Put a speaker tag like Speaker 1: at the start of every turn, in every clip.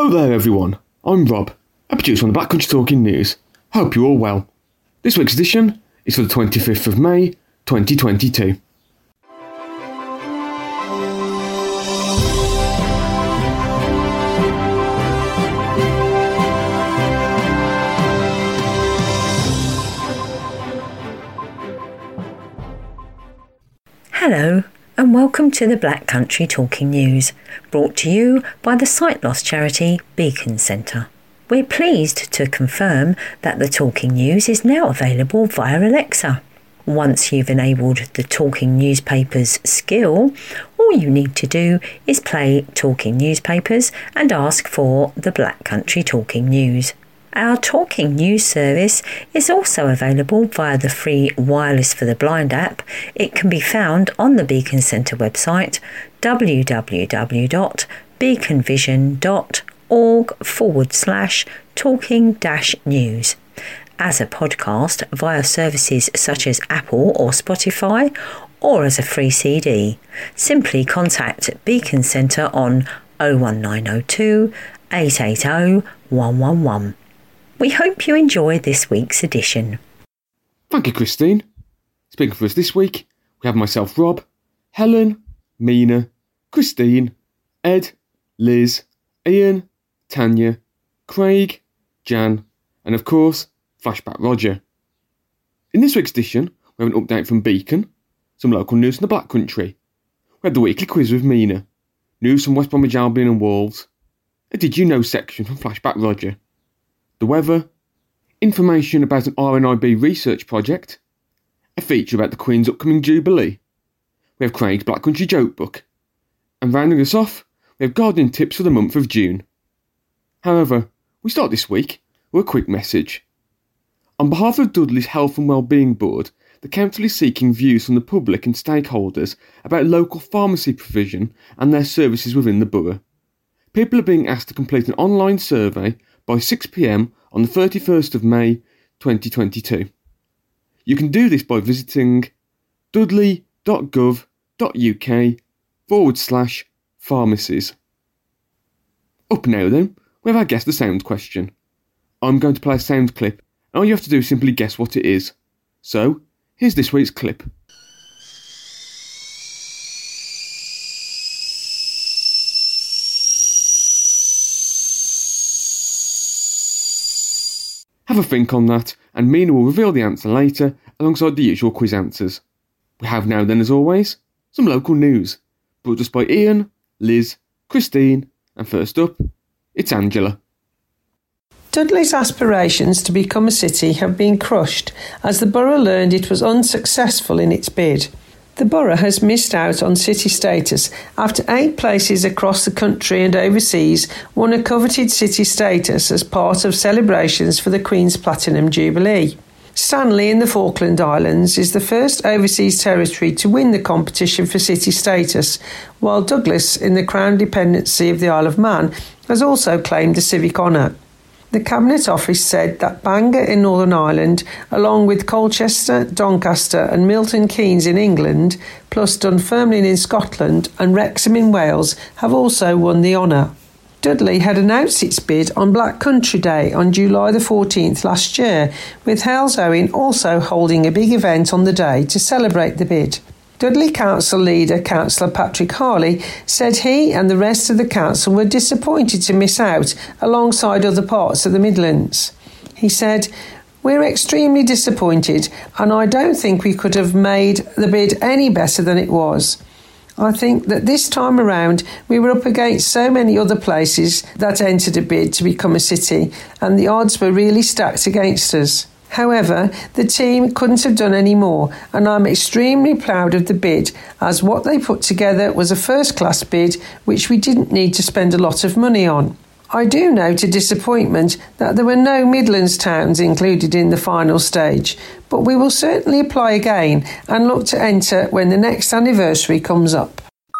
Speaker 1: Hello there everyone, I'm Rob, a producer on the Black Country Talking News. Hope you're all well. This week's edition is for the 25th of May, 2022.
Speaker 2: Hello and welcome to the Black Country Talking News, brought to you by the sight loss charity Beacon Centre. We're pleased to confirm that the Talking News is now available via Alexa. Once you've enabled the Talking Newspapers skill, all you need to do is play Talking Newspapers and ask for the Black Country Talking News. Our Talking News service is also available via the free Wireless for the Blind app. It can be found on the Beacon Centre website, www.beaconvision.org/talking-news, as a podcast via services such as Apple or Spotify, or as a free CD. Simply contact Beacon Centre on 01902 880 111. We hope you enjoy this week's edition.
Speaker 1: Thank you, Christine. Speaking for us this week, we have myself, Rob, Helen, Mina, Christine, Ed, Liz, Ian, Tanya, Craig, Jan, and of course, Flashback Roger. In this week's edition, we have an update from Beacon, some local news from the Black Country. We have the weekly quiz with Mina, news from West Bromwich Albion and Wolves, a Did You Know section from Flashback Roger, the weather, information about an RNIB research project, a feature about the Queen's upcoming Jubilee. We have Craig's Black Country Joke Book, and rounding us off, we have gardening tips for the month of June. However, we start this week with a quick message. On behalf of Dudley's Health and Wellbeing Board, the Council is seeking views from the public and stakeholders about local pharmacy provision and their services within the borough. People are being asked to complete an online survey by 6 p.m. on the 31st of May 2022. You can do this by visiting dudley.gov.uk/pharmacies. Up now then, we have our Guess the Sound question. I'm going to play a sound clip, and all you have to do is simply guess what it is. So, here's this week's clip. Have a think on that, and Mina will reveal the answer later alongside the usual quiz answers. We have now then, as always, some local news, brought us by Ian, Liz, Christine, and first up, it's Angela.
Speaker 3: Dudley's aspirations to become a city have been crushed as the borough learned it was unsuccessful in its bid. The borough has missed out on city status after 8 places across the country and overseas won a coveted city status as part of celebrations for the Queen's Platinum Jubilee. Stanley in the Falkland Islands is the first overseas territory to win the competition for city status, while Douglas in the Crown Dependency of the Isle of Man has also claimed the civic honour. The Cabinet Office said that Bangor in Northern Ireland, along with Colchester, Doncaster and Milton Keynes in England, plus Dunfermline in Scotland and Wrexham in Wales, have also won the honour. Dudley had announced its bid on Black Country Day on July the 14th last year, with Halesowen also holding a big event on the day to celebrate the bid. Dudley Council leader, Councillor Patrick Harley, said he and the rest of the council were disappointed to miss out alongside other parts of the Midlands. He said, "We're extremely disappointed and I don't think we could have made the bid any better than it was. I think that this time around we were up against so many other places that entered a bid to become a city and the odds were really stacked against us. However, the team couldn't have done any more and I'm extremely proud of the bid as what they put together was a first-class bid which we didn't need to spend a lot of money on. I do note a disappointment that there were no Midlands towns included in the final stage, but we will certainly apply again and look to enter when the next anniversary comes up."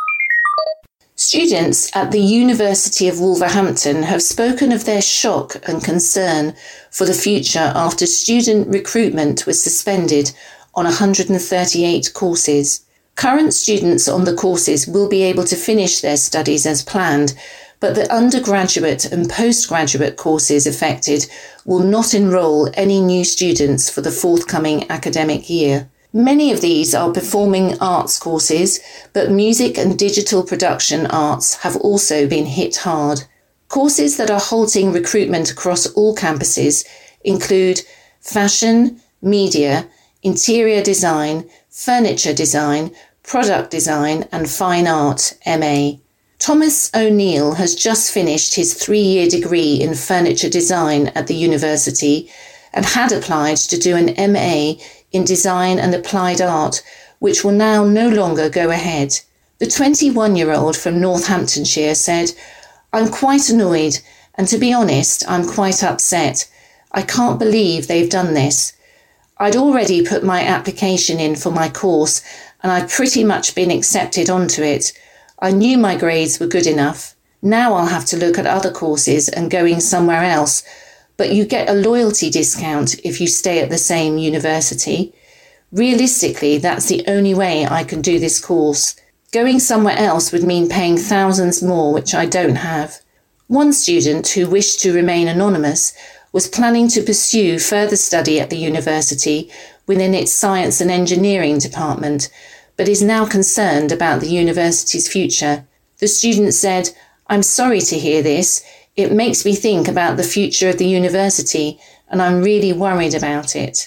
Speaker 4: Students at the University of Wolverhampton have spoken of their shock and concern for the future after student recruitment was suspended on 138 courses. Current students on the courses will be able to finish their studies as planned, but the undergraduate and postgraduate courses affected will not enrol any new students for the forthcoming academic year. Many of these are performing arts courses, but music and digital production arts have also been hit hard. Courses that are halting recruitment across all campuses include fashion, media, interior design, furniture design, product design and fine art, MA. Thomas O'Neill has just finished his 3-year degree in furniture design at the university and had applied to do an MA in design and applied art, which will now no longer go ahead. The 21-year-old from Northamptonshire said, "I'm quite annoyed, and to be honest, I'm quite upset. I can't believe they've done this. I'd already put my application in for my course, and I'd pretty much been accepted onto it. I knew my grades were good enough. Now I'll have to look at other courses and going somewhere else, but you get a loyalty discount if you stay at the same university. Realistically, that's the only way I can do this course. Going somewhere else would mean paying thousands more, which I don't have." One student who wished to remain anonymous was planning to pursue further study at the university within its science and engineering department, but is now concerned about the university's future. The student said, "I'm sorry to hear this. It makes me think about the future of the university, and I'm really worried about it."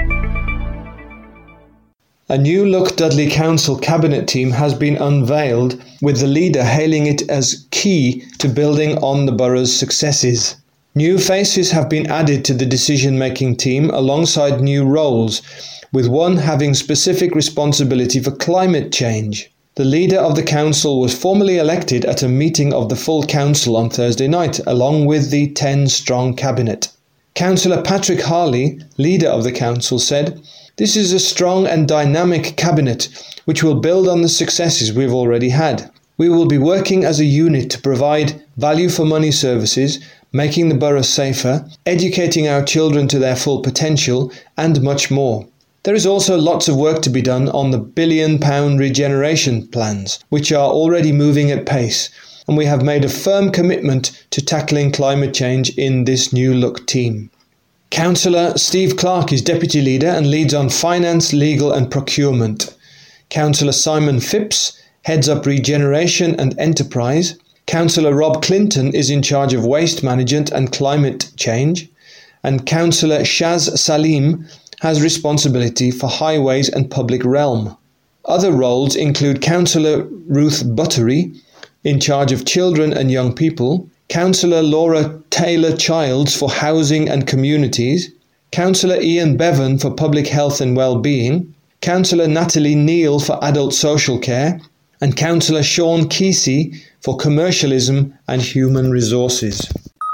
Speaker 5: A new Look Dudley Council cabinet team has been unveiled, with the leader hailing it as key to building on the borough's successes. New faces have been added to the decision-making team alongside new roles, with one having specific responsibility for climate change. The leader of the council was formally elected at a meeting of the full council on Thursday night, along with the 10-strong cabinet. Councillor Patrick Harley, leader of the council, said, "This is a strong and dynamic cabinet which will build on the successes we've already had. We will be working as a unit to provide value for money services, making the borough safer, educating our children to their full potential, and much more. There is also lots of work to be done on the £1 billion regeneration plans, which are already moving at pace, and we have made a firm commitment to tackling climate change in this new Look team." Councillor Steve Clark is deputy leader and leads on finance, legal and procurement. Councillor Simon Phipps heads up regeneration and enterprise. Councillor Rob Clinton is in charge of waste management and climate change. And Councillor Shaz Salim has responsibility for highways and public realm. Other roles include Councillor Ruth Buttery, in charge of children and young people, Councillor Laura Taylor-Childs for housing and communities, Councillor Ian Bevan for public health and well-being, Councillor Natalie Neal for adult social care, and Councillor Sean Kesey for commercialism and human resources.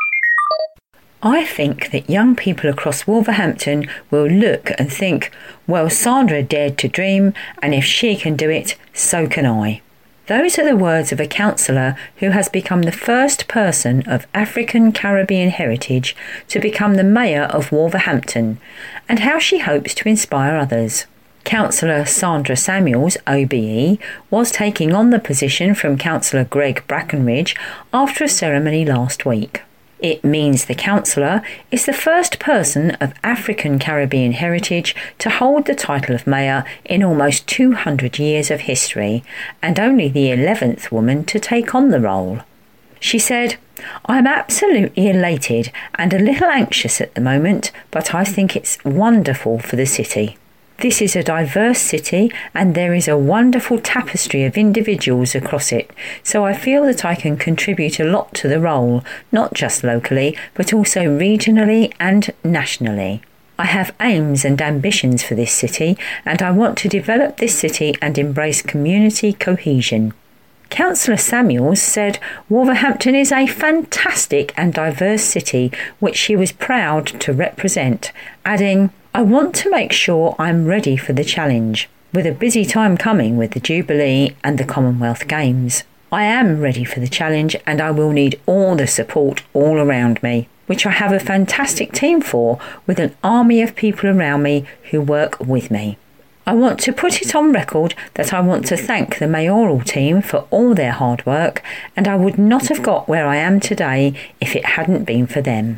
Speaker 2: I think that young people across Wolverhampton will look and think, well, Sandra dared to dream, and if she can do it, so can I. Those are the words of a councillor who has become the first person of African Caribbean heritage to become the mayor of Wolverhampton, and how she hopes to inspire others. Councillor Sandra Samuels, OBE, was taking on the position from Councillor Greg Brackenridge after a ceremony last week. It means the councillor is the first person of African Caribbean heritage to hold the title of mayor in almost 200 years of history, and only the 11th woman to take on the role. She said, "I'm absolutely elated and a little anxious at the moment, but I think it's wonderful for the city. This is a diverse city and there is a wonderful tapestry of individuals across it, so I feel that I can contribute a lot to the role, not just locally, but also regionally and nationally. I have aims and ambitions for this city, and I want to develop this city and embrace community cohesion." Councillor Samuels said Wolverhampton is a fantastic and diverse city which she was proud to represent, adding, "I want to make sure I'm ready for the challenge, with a busy time coming with the Jubilee and the Commonwealth Games. I am ready for the challenge and I will need all the support all around me, which I have a fantastic team for, with an army of people around me who work with me." I want to put it on record that I want to thank the mayoral team for all their hard work, and I would not have got where I am today if it hadn't been for them.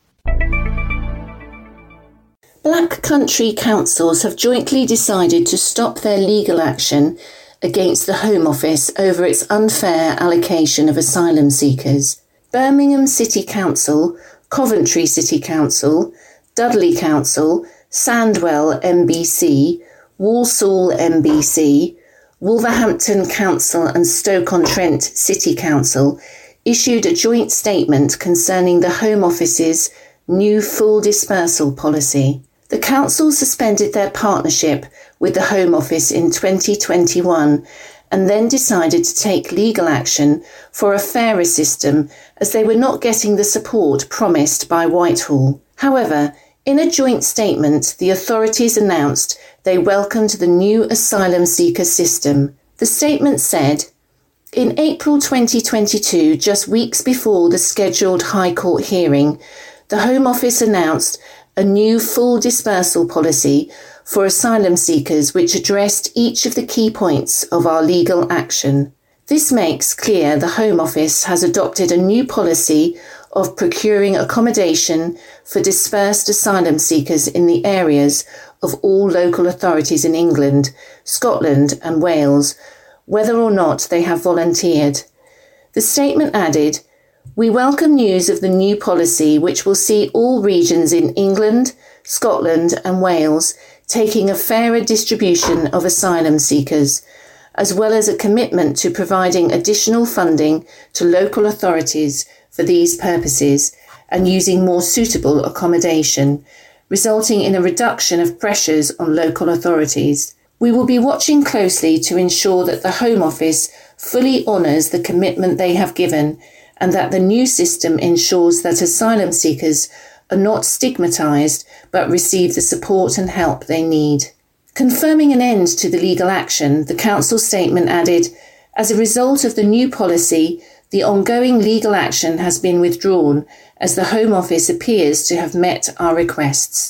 Speaker 4: Black country councils have jointly decided to stop their legal action against the Home Office over its unfair allocation of asylum seekers. Birmingham City Council, Coventry City Council, Dudley Council, Sandwell MBC, Walsall MBC, Wolverhampton Council and Stoke-on-Trent City Council issued a joint statement concerning the Home Office's new full dispersal policy. The council suspended their partnership with the Home Office in 2021 and then decided to take legal action for a fairer system as they were not getting the support promised by Whitehall. However, in a joint statement, the authorities announced they welcomed the new asylum seeker system. The statement said, "In April 2022, just weeks before the scheduled High Court hearing, the Home Office announced a new full dispersal policy for asylum seekers which addressed each of the key points of our legal action. This makes clear the Home Office has adopted a new policy of procuring accommodation for dispersed asylum seekers in the areas of all local authorities in England, Scotland and Wales, whether or not they have volunteered." The statement added, "We welcome news of the new policy which will see all regions in England, Scotland and Wales taking a fairer distribution of asylum seekers, as well as a commitment to providing additional funding to local authorities for these purposes and using more suitable accommodation, resulting in a reduction of pressures on local authorities. We will be watching closely to ensure that the Home Office fully honours the commitment they have given and that the new system ensures that asylum seekers are not stigmatised but receive the support and help they need." Confirming an end to the legal action, the council statement added, "As a result of the new policy, the ongoing legal action has been withdrawn as the Home Office appears to have met our requests."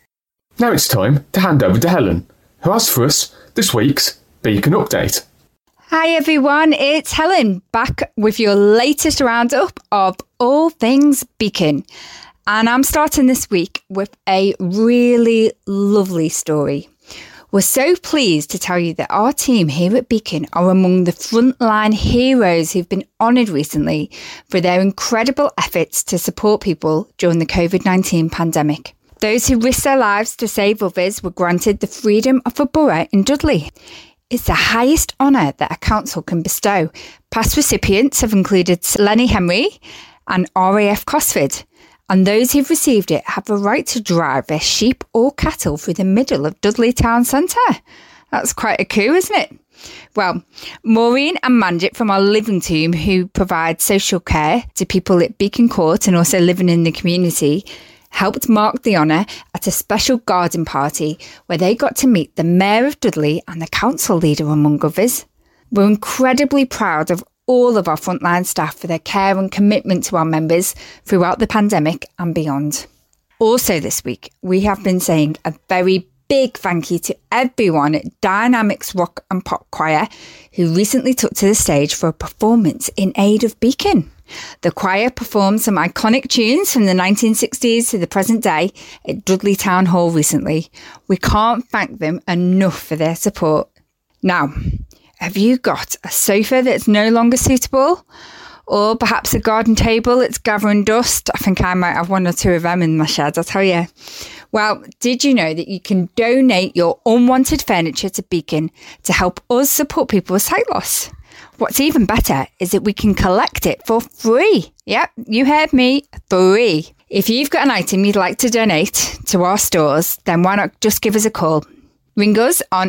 Speaker 1: Now it's time to hand over to Helen, who has for us this week's Beacon Update.
Speaker 6: Hi everyone, it's Helen back with your latest roundup of all things Beacon. And I'm starting this week with a really lovely story. We're so pleased to tell you that our team here at Beacon are among the frontline heroes who've been honoured recently for their incredible efforts to support people during the COVID-19 pandemic. Those who risked their lives to save others were granted the freedom of a borough in Dudley. It's the highest honour that a council can bestow. Past recipients have included Lenny Henry and RAF Cosford, and those who've received it have the right to drive their sheep or cattle through the middle of Dudley Town Centre. That's quite a coup, isn't it? Well, Maureen and Manjit from our living team, who provide social care to people at Beacon Court and also living in the community, helped mark the honour at a special garden party where they got to meet the Mayor of Dudley and the council leader, among others. We're incredibly proud of all of our frontline staff for their care and commitment to our members throughout the pandemic and beyond. Also this week, we have been saying a very big thank you to everyone at Dynamics Rock and Pop Choir who recently took to the stage for a performance in aid of Beacon. The choir performed some iconic tunes from the 1960s to the present day at Dudley Town Hall recently. We can't thank them enough for their support. Now, have you got a sofa that's no longer suitable? Or perhaps a garden table that's gathering dust? I think I might have one or two of them in my shed, I'll tell you. Well, did you know that you can donate your unwanted furniture to Beacon to help us support people with sight loss? What's even better is that we can collect it for free. Yep, you heard me, free. If you've got an item you'd like to donate to our stores, then why not just give us a call? Ring us on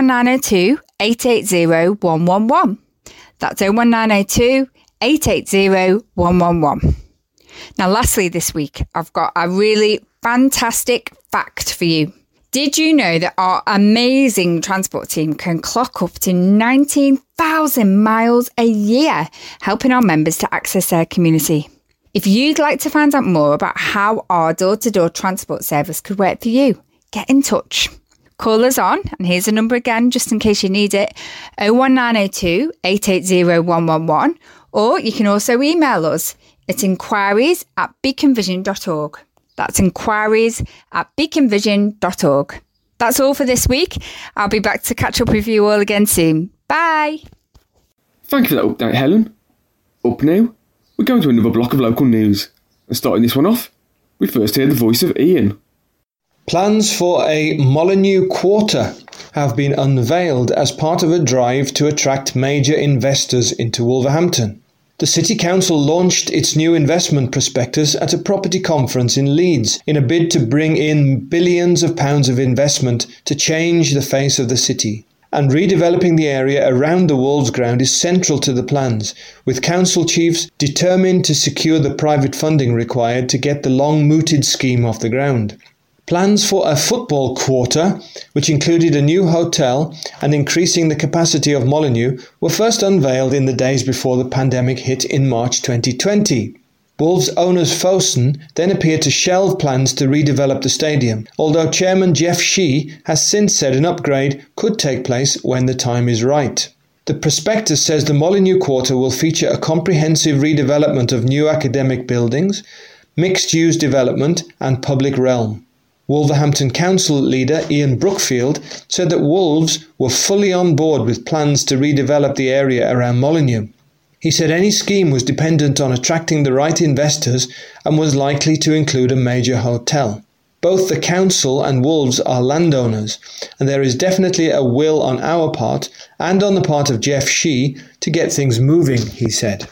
Speaker 6: 01902 880 111. That's 01902 880 111. Now, lastly this week, I've got a really fantastic fact for you. Did you know that our amazing transport team can clock up to 19,000 miles a year, helping our members to access their community? If you'd like to find out more about how our door-to-door transport service could work for you, get in touch. Call us on, and here's the number again just in case you need it, 01902 880 111, or you can also email us at inquiries@beaconvision.org. That's inquiries@beaconvision.org. That's all for this week. I'll be back to catch up with you all again soon. Bye!
Speaker 1: Thank you for that update, Helen. Up now, we're going to another block of local news. And starting this one off, we first hear the voice of Ian.
Speaker 5: Plans for a Molyneux Quarter have been unveiled as part of a drive to attract major investors into Wolverhampton. The City Council launched its new investment prospectus at a property conference in Leeds in a bid to bring in billions of pounds of investment to change the face of the city. And redeveloping the area around the Wolves ground is central to the plans, with council chiefs determined to secure the private funding required to get the long-mooted scheme off the ground. Plans for a football quarter, which included a new hotel and increasing the capacity of Molyneux, were first unveiled in the days before the pandemic hit in March 2020. Wolves owners Fosun then appeared to shelve plans to redevelop the stadium, although Chairman Jeff Shee has since said an upgrade could take place when the time is right. The prospectus says the Molyneux Quarter will feature a comprehensive redevelopment of new academic buildings, mixed-use development and public realm. Wolverhampton Council leader Ian Brookfield said that Wolves were fully on board with plans to redevelop the area around Molyneux. He said any scheme was dependent on attracting the right investors and was likely to include a major hotel. Both the council and Wolves are landowners, and there is definitely a will on our part and on the part of Jeff Shee to get things moving, he said.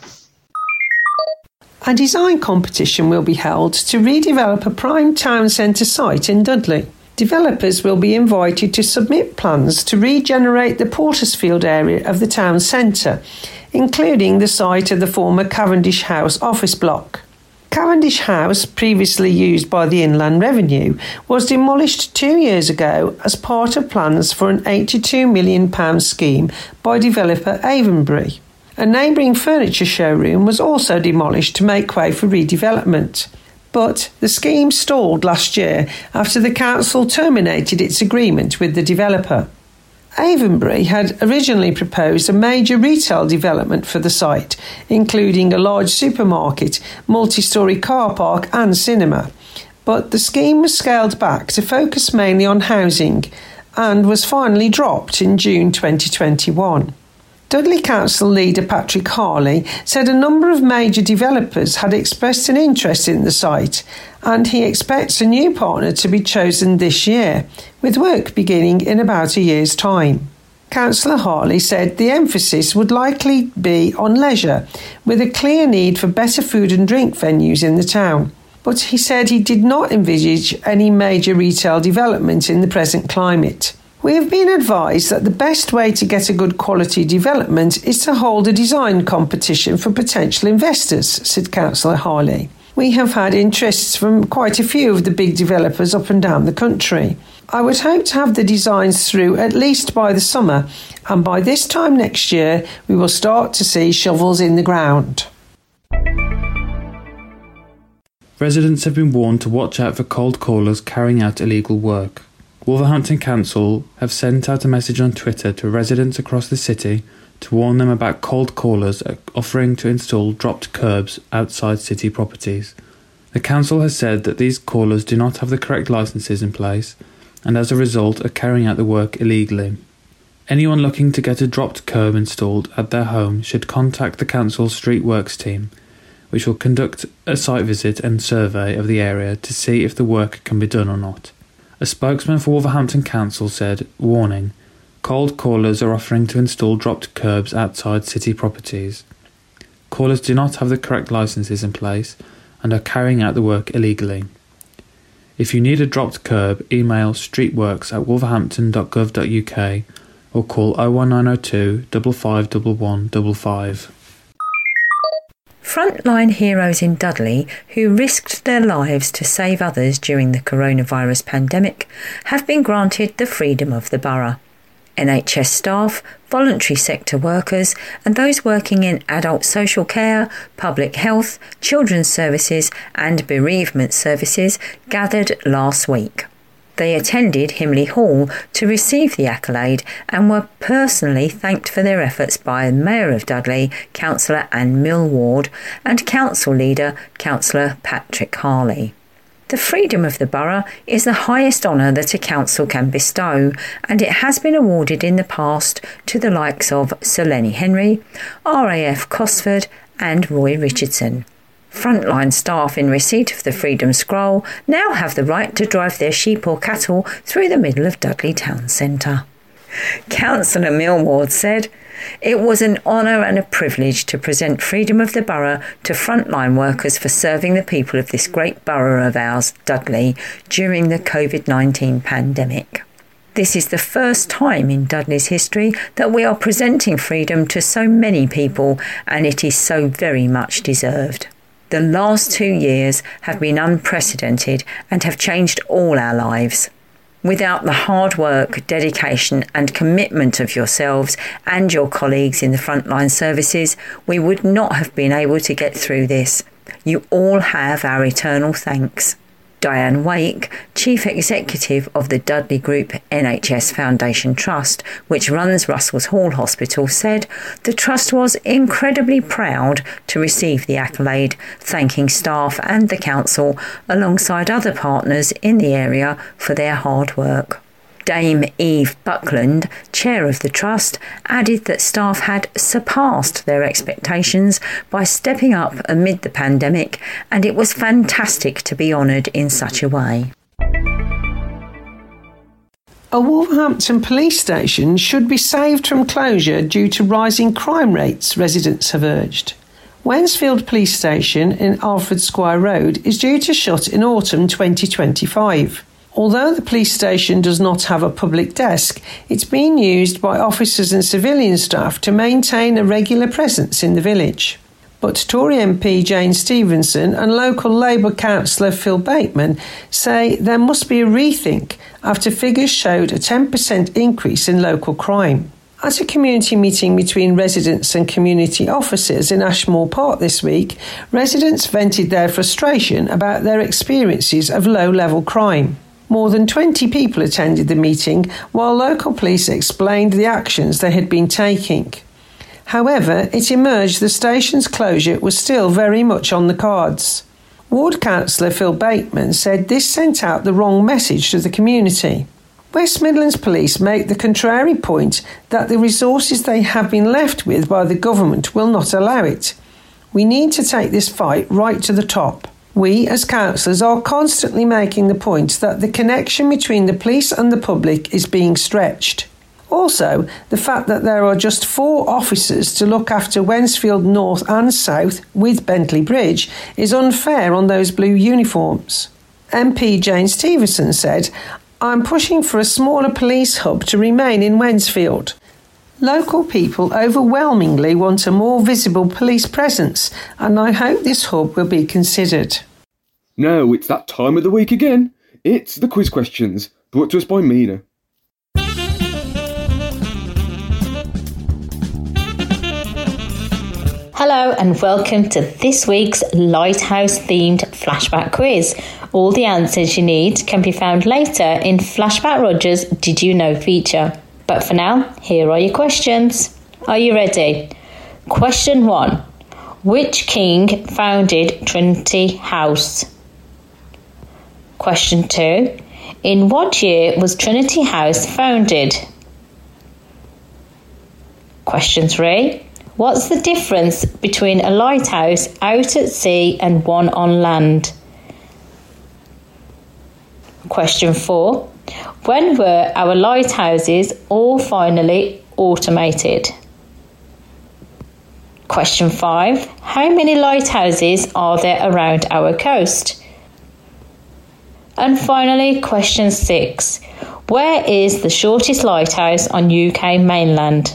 Speaker 3: A design competition will be held to redevelop a prime town centre site in Dudley. Developers will be invited to submit plans to regenerate the Portersfield area of the town centre, including the site of the former Cavendish House office block. Cavendish House, previously used by the Inland Revenue, was demolished 2 years ago as part of plans for an £82 million scheme by developer Avonbury. A neighbouring furniture showroom was also demolished to make way for redevelopment. But the scheme stalled last year after the council terminated its agreement with the developer. Avonbury had originally proposed a major retail development for the site, including a large supermarket, multi-storey car park and cinema. But the scheme was scaled back to focus mainly on housing and was finally dropped in June 2021. Dudley Council leader Patrick Harley said a number of major developers had expressed an interest in the site, and he expects a new partner to be chosen this year, with work beginning in about a year's time. Councillor Harley said the emphasis would likely be on leisure, with a clear need for better food and drink venues in the town. But he said he did not envisage any major retail development in the present climate. We have been advised that the best way to get a good quality development is to hold a design competition for potential investors, said Councillor Harley. We have had interests from quite a few of the big developers up and down the country. I would hope to have the designs through at least by the summer, and by this time next year we will start to see shovels in the ground.
Speaker 7: Residents have been warned to watch out for cold callers carrying out illegal work. Wolverhampton Council have sent out a message on Twitter to residents across the city to warn them about cold callers offering to install dropped curbs outside city properties. The council has said that these callers do not have the correct licences in place and as a result are carrying out the work illegally. Anyone looking to get a dropped curb installed at their home should contact the council's street works team, which will conduct a site visit and survey of the area to see if the work can be done or not. A spokesman for Wolverhampton Council said, warning, cold callers are offering to install dropped curbs outside city properties. Callers do not have the correct licences in place and are carrying out the work illegally. If you need a dropped curb, email streetworks@wolverhampton.gov.uk or call 01902 551155.
Speaker 2: Frontline heroes in Dudley who risked their lives to save others during the coronavirus pandemic have been granted the freedom of the borough. NHS staff, voluntary sector workers and those working in adult social care, public health, children's services and bereavement services gathered last week. They attended Himley Hall to receive the accolade and were personally thanked for their efforts by the Mayor of Dudley, Councillor Anne Millward, and Council Leader, Councillor Patrick Harley. The Freedom of the Borough is the highest honour that a council can bestow, and it has been awarded in the past to the likes of Sir Lenny Henry, RAF Cosford and Roy Richardson. Frontline staff in receipt of the Freedom Scroll now have the right to drive their sheep or cattle through the middle of Dudley Town Centre. Councillor Millward said, "It was an honour and a privilege to present Freedom of the Borough to frontline workers for serving the people of this great borough of ours, Dudley, during the COVID-19 pandemic. This is the first time in Dudley's history that we are presenting freedom to so many people, and it is so very much deserved. The last 2 years have been unprecedented and have changed all our lives. Without the hard work, dedication and commitment of yourselves and your colleagues in the frontline services, we would not have been able to get through this. You all have our eternal thanks." Diane Wake, Chief Executive of the Dudley Group NHS Foundation Trust, which runs Russell's Hall Hospital, said the Trust was incredibly proud to receive the accolade, thanking staff and the Council alongside other partners in the area for their hard work. Dame Eve Buckland, Chair of the Trust, added that staff had surpassed their expectations by stepping up amid the pandemic, and it was fantastic to be honoured in such a way.
Speaker 3: A Wolverhampton police station should be saved from closure due to rising crime rates, residents have urged. Wensfield Police Station in Alfred Squire Road is due to shut in autumn 2025. Although the police station does not have a public desk, it's being used by officers and civilian staff to maintain a regular presence in the village. But Tory MP Jane Stevenson and local Labour councillor Phil Bateman say there must be a rethink after figures showed a 10% increase in local crime. At a community meeting between residents and community officers in Ashmore Park this week, residents vented their frustration about their experiences of low-level crime. More than 20 people attended the meeting, while local police explained the actions they had been taking. However, it emerged the station's closure was still very much on the cards. Ward Councillor Phil Bateman said this sent out the wrong message to the community. West Midlands Police make the contrary point that the resources they have been left with by the government will not allow it. We need to take this fight right to the top. We, as councillors, are constantly making the point that the connection between the police and the public is being stretched. Also, the fact that there are just 4 officers to look after Wensfield North and South with Bentley Bridge is unfair on those blue uniforms. MP Jane Stevenson said, "I'm pushing for a smaller police hub to remain in Wensfield. Local people overwhelmingly want a more visible police presence, and I hope this hub will be considered."
Speaker 1: Now it's that time of the week again. It's the quiz questions, brought to us by Mina.
Speaker 8: Hello and welcome to this week's Lighthouse themed flashback quiz. All the answers you need can be found later in Flashback Roger's Did You Know feature. But for now, here are your questions. Are you ready? Question 1. Which king founded Trinity House? Question 2. In what year was Trinity House founded? Question 3. What's the difference between a lighthouse out at sea and one on land? Question 4. When were our lighthouses all finally automated? Question 5. How many lighthouses are there around our coast? And finally, question 6. Where is the shortest lighthouse on UK mainland?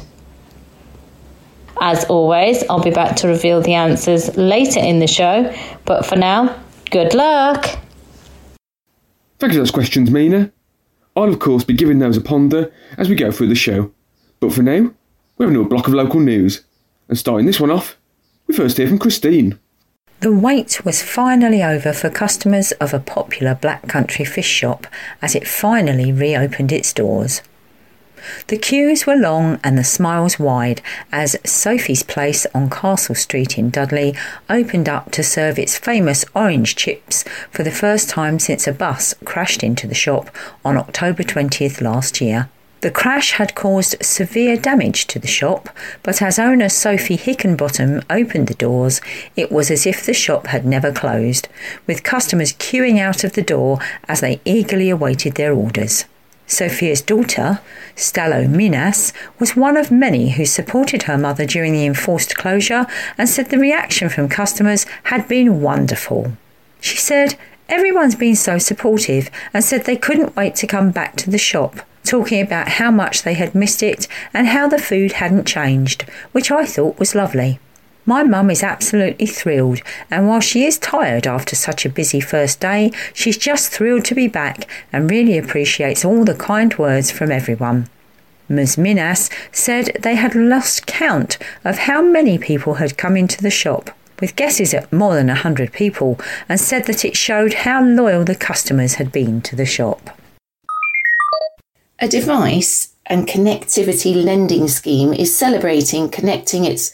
Speaker 8: As always, I'll be back to reveal the answers later in the show, but for now, good luck!
Speaker 1: Thank you for those questions, Mina. I'll of course be giving those a ponder as we go through the show. But for now, we have another block of local news. And starting this one off, we first hear from Christine.
Speaker 2: The wait was finally over for customers of a popular Black Country fish shop as it finally reopened its doors. The queues were long and the smiles wide as Sophie's Place on Castle Street in Dudley opened up to serve its famous orange chips for the first time since a bus crashed into the shop on October 20th last year. The crash had caused severe damage to the shop, but as owner Sophie Hickenbottom opened the doors, it was as if the shop had never closed, with customers queuing out of the door as they eagerly awaited their orders. Sophia's daughter, Stalo Minas, was one of many who supported her mother during the enforced closure and said the reaction from customers had been wonderful. She said, "Everyone's been so supportive and said they couldn't wait to come back to the shop, talking about how much they had missed it and how the food hadn't changed, which I thought was lovely. My mum is absolutely thrilled, and while she is tired after such a busy first day, she's just thrilled to be back and really appreciates all the kind words from everyone." Ms. Minas said they had lost count of how many people had come into the shop, with guesses at more than 100 people, and said that it showed how loyal the customers had been to the shop.
Speaker 4: A device and connectivity lending scheme is celebrating connecting its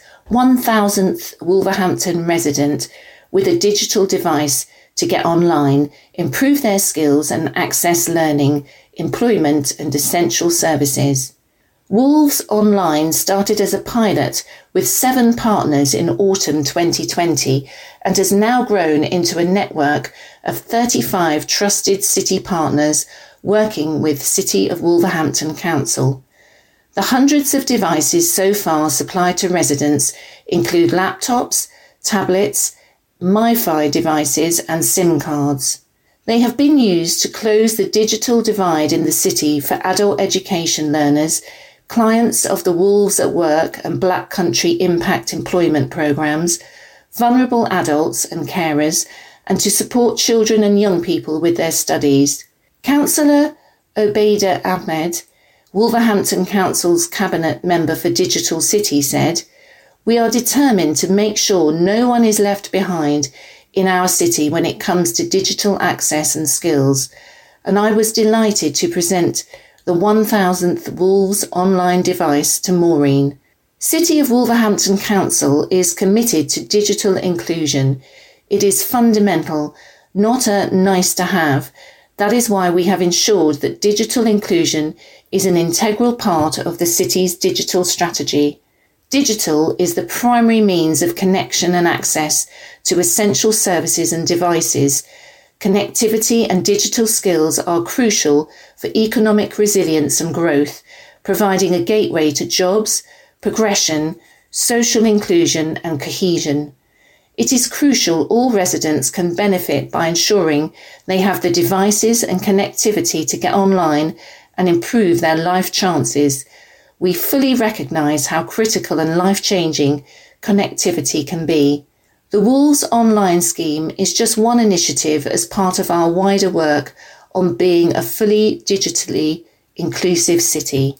Speaker 4: 1,000th Wolverhampton resident with a digital device to get online, improve their skills and access learning, employment and essential services. Wolves Online started as a pilot with 7 partners in autumn 2020 and has now grown into a network of 35 trusted city partners working with City of Wolverhampton Council. The hundreds of devices so far supplied to residents include laptops, tablets, MiFi devices and SIM cards. They have been used to close the digital divide in the city for adult education learners, clients of the Wolves at Work and Black Country Impact Employment programmes, vulnerable adults and carers, and to support children and young people with their studies. Councillor Obaida Ahmed, Wolverhampton Council's Cabinet Member for Digital City, said, "We are determined to make sure no one is left behind in our city when it comes to digital access and skills, and I was delighted to present the 1,000th Wolves Online device to Maureen. City of Wolverhampton Council is committed to digital inclusion. It is fundamental, not a nice to have. That is why we have ensured that digital inclusion is an integral part of the city's digital strategy. Digital is the primary means of connection and access to essential services and devices. Connectivity and digital skills are crucial for economic resilience and growth, providing a gateway to jobs, progression, social inclusion and cohesion. It is crucial all residents can benefit by ensuring they have the devices and connectivity to get online and improve their life chances. We fully recognise how critical and life-changing connectivity can be. The Wolves Online scheme is just one initiative as part of our wider work on being a fully digitally inclusive city.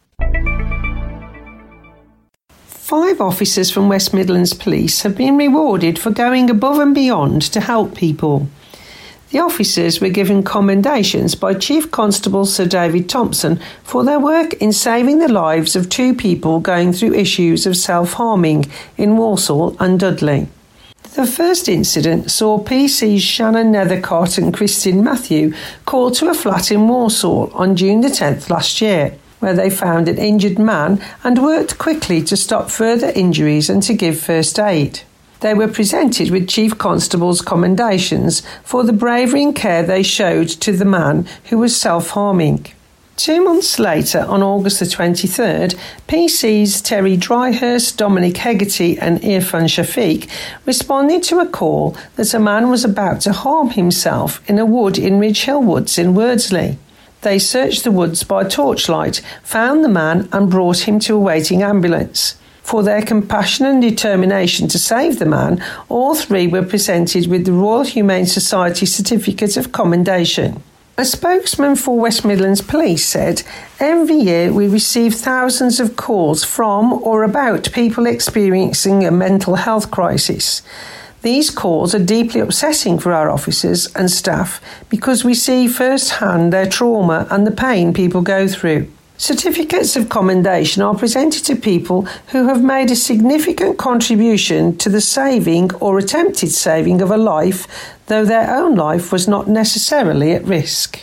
Speaker 3: 5 officers from West Midlands Police have been rewarded for going above and beyond to help people. The officers were given commendations by Chief Constable Sir David Thompson for their work in saving the lives of 2 people going through issues of self-harming in Walsall and Dudley. The first incident saw PC's Shannon Nethercott and Christine Matthew called to a flat in Walsall on June the 10th last year, where they found an injured man and worked quickly to stop further injuries and to give first aid. They were presented with Chief Constable's commendations for the bravery and care they showed to the man who was self-harming. 2 months later, on August the 23rd, PC's Terry Dryhurst, Dominic Hegarty and Irfan Shafiq responded to a call that a man was about to harm himself in a wood in Ridge Hill Woods in Wordsley. They searched the woods by torchlight, found the man and brought him to a waiting ambulance. For their compassion and determination to save the man, all 3 were presented with the Royal Humane Society Certificate of Commendation. A spokesman for West Midlands Police said, "Every year we receive thousands of calls from or about people experiencing a mental health crisis. These calls are deeply upsetting for our officers and staff because we see firsthand their trauma and the pain people go through. Certificates of commendation are presented to people who have made a significant contribution to the saving or attempted saving of a life, though their own life was not necessarily at risk.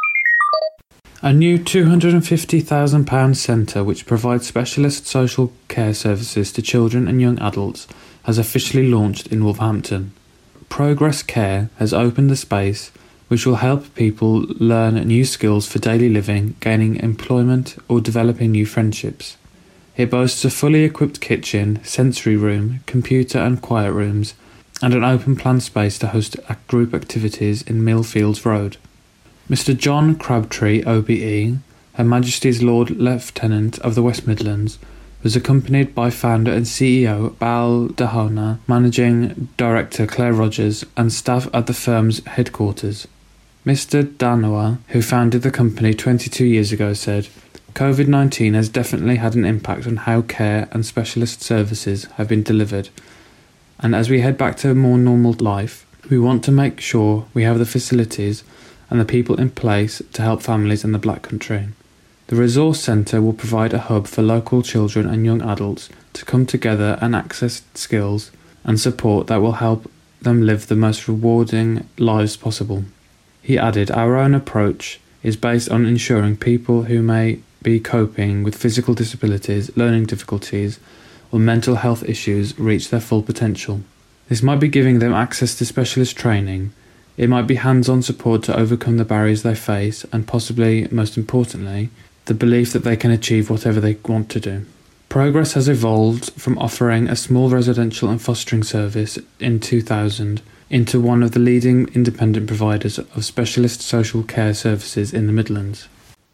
Speaker 7: A new £250,000 centre which provides specialist social care services to children and young adults has officially launched in Wolverhampton. Progress Care has opened the space which will help people learn new skills for daily living, gaining employment or developing new friendships. It boasts a fully equipped kitchen, sensory room, computer and quiet rooms, and an open plan space to host group activities in Millfields Road. Mr. John Crabtree, OBE, Her Majesty's Lord Lieutenant of the West Midlands, was accompanied by founder and CEO Bal Dahona, Managing Director Claire Rogers, and staff at the firm's headquarters. Mr. Danoa, who founded the company 22 years ago, said, "COVID-19 has definitely had an impact on how care and specialist services have been delivered, and as we head back to a more normal life, we want to make sure we have the facilities and the people in place to help families in the Black Country. The Resource Centre will provide a hub for local children and young adults to come together and access skills and support that will help them live the most rewarding lives possible." He added, "Our own approach is based on ensuring people who may be coping with physical disabilities, learning difficulties, or mental health issues reach their full potential. This might be giving them access to specialist training. It might be hands-on support to overcome the barriers they face, and possibly, most importantly, the belief that they can achieve whatever they want to do." Progress has evolved from offering a small residential and fostering service in 2000 into one of the leading independent providers of specialist social care services in the Midlands.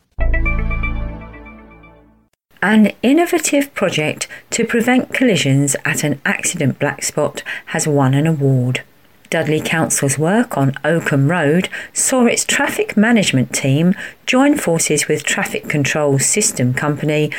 Speaker 2: An innovative project to prevent collisions at an accident black spot has won an award. Dudley Council's work on Oakham Road saw its traffic management team join forces with traffic control system company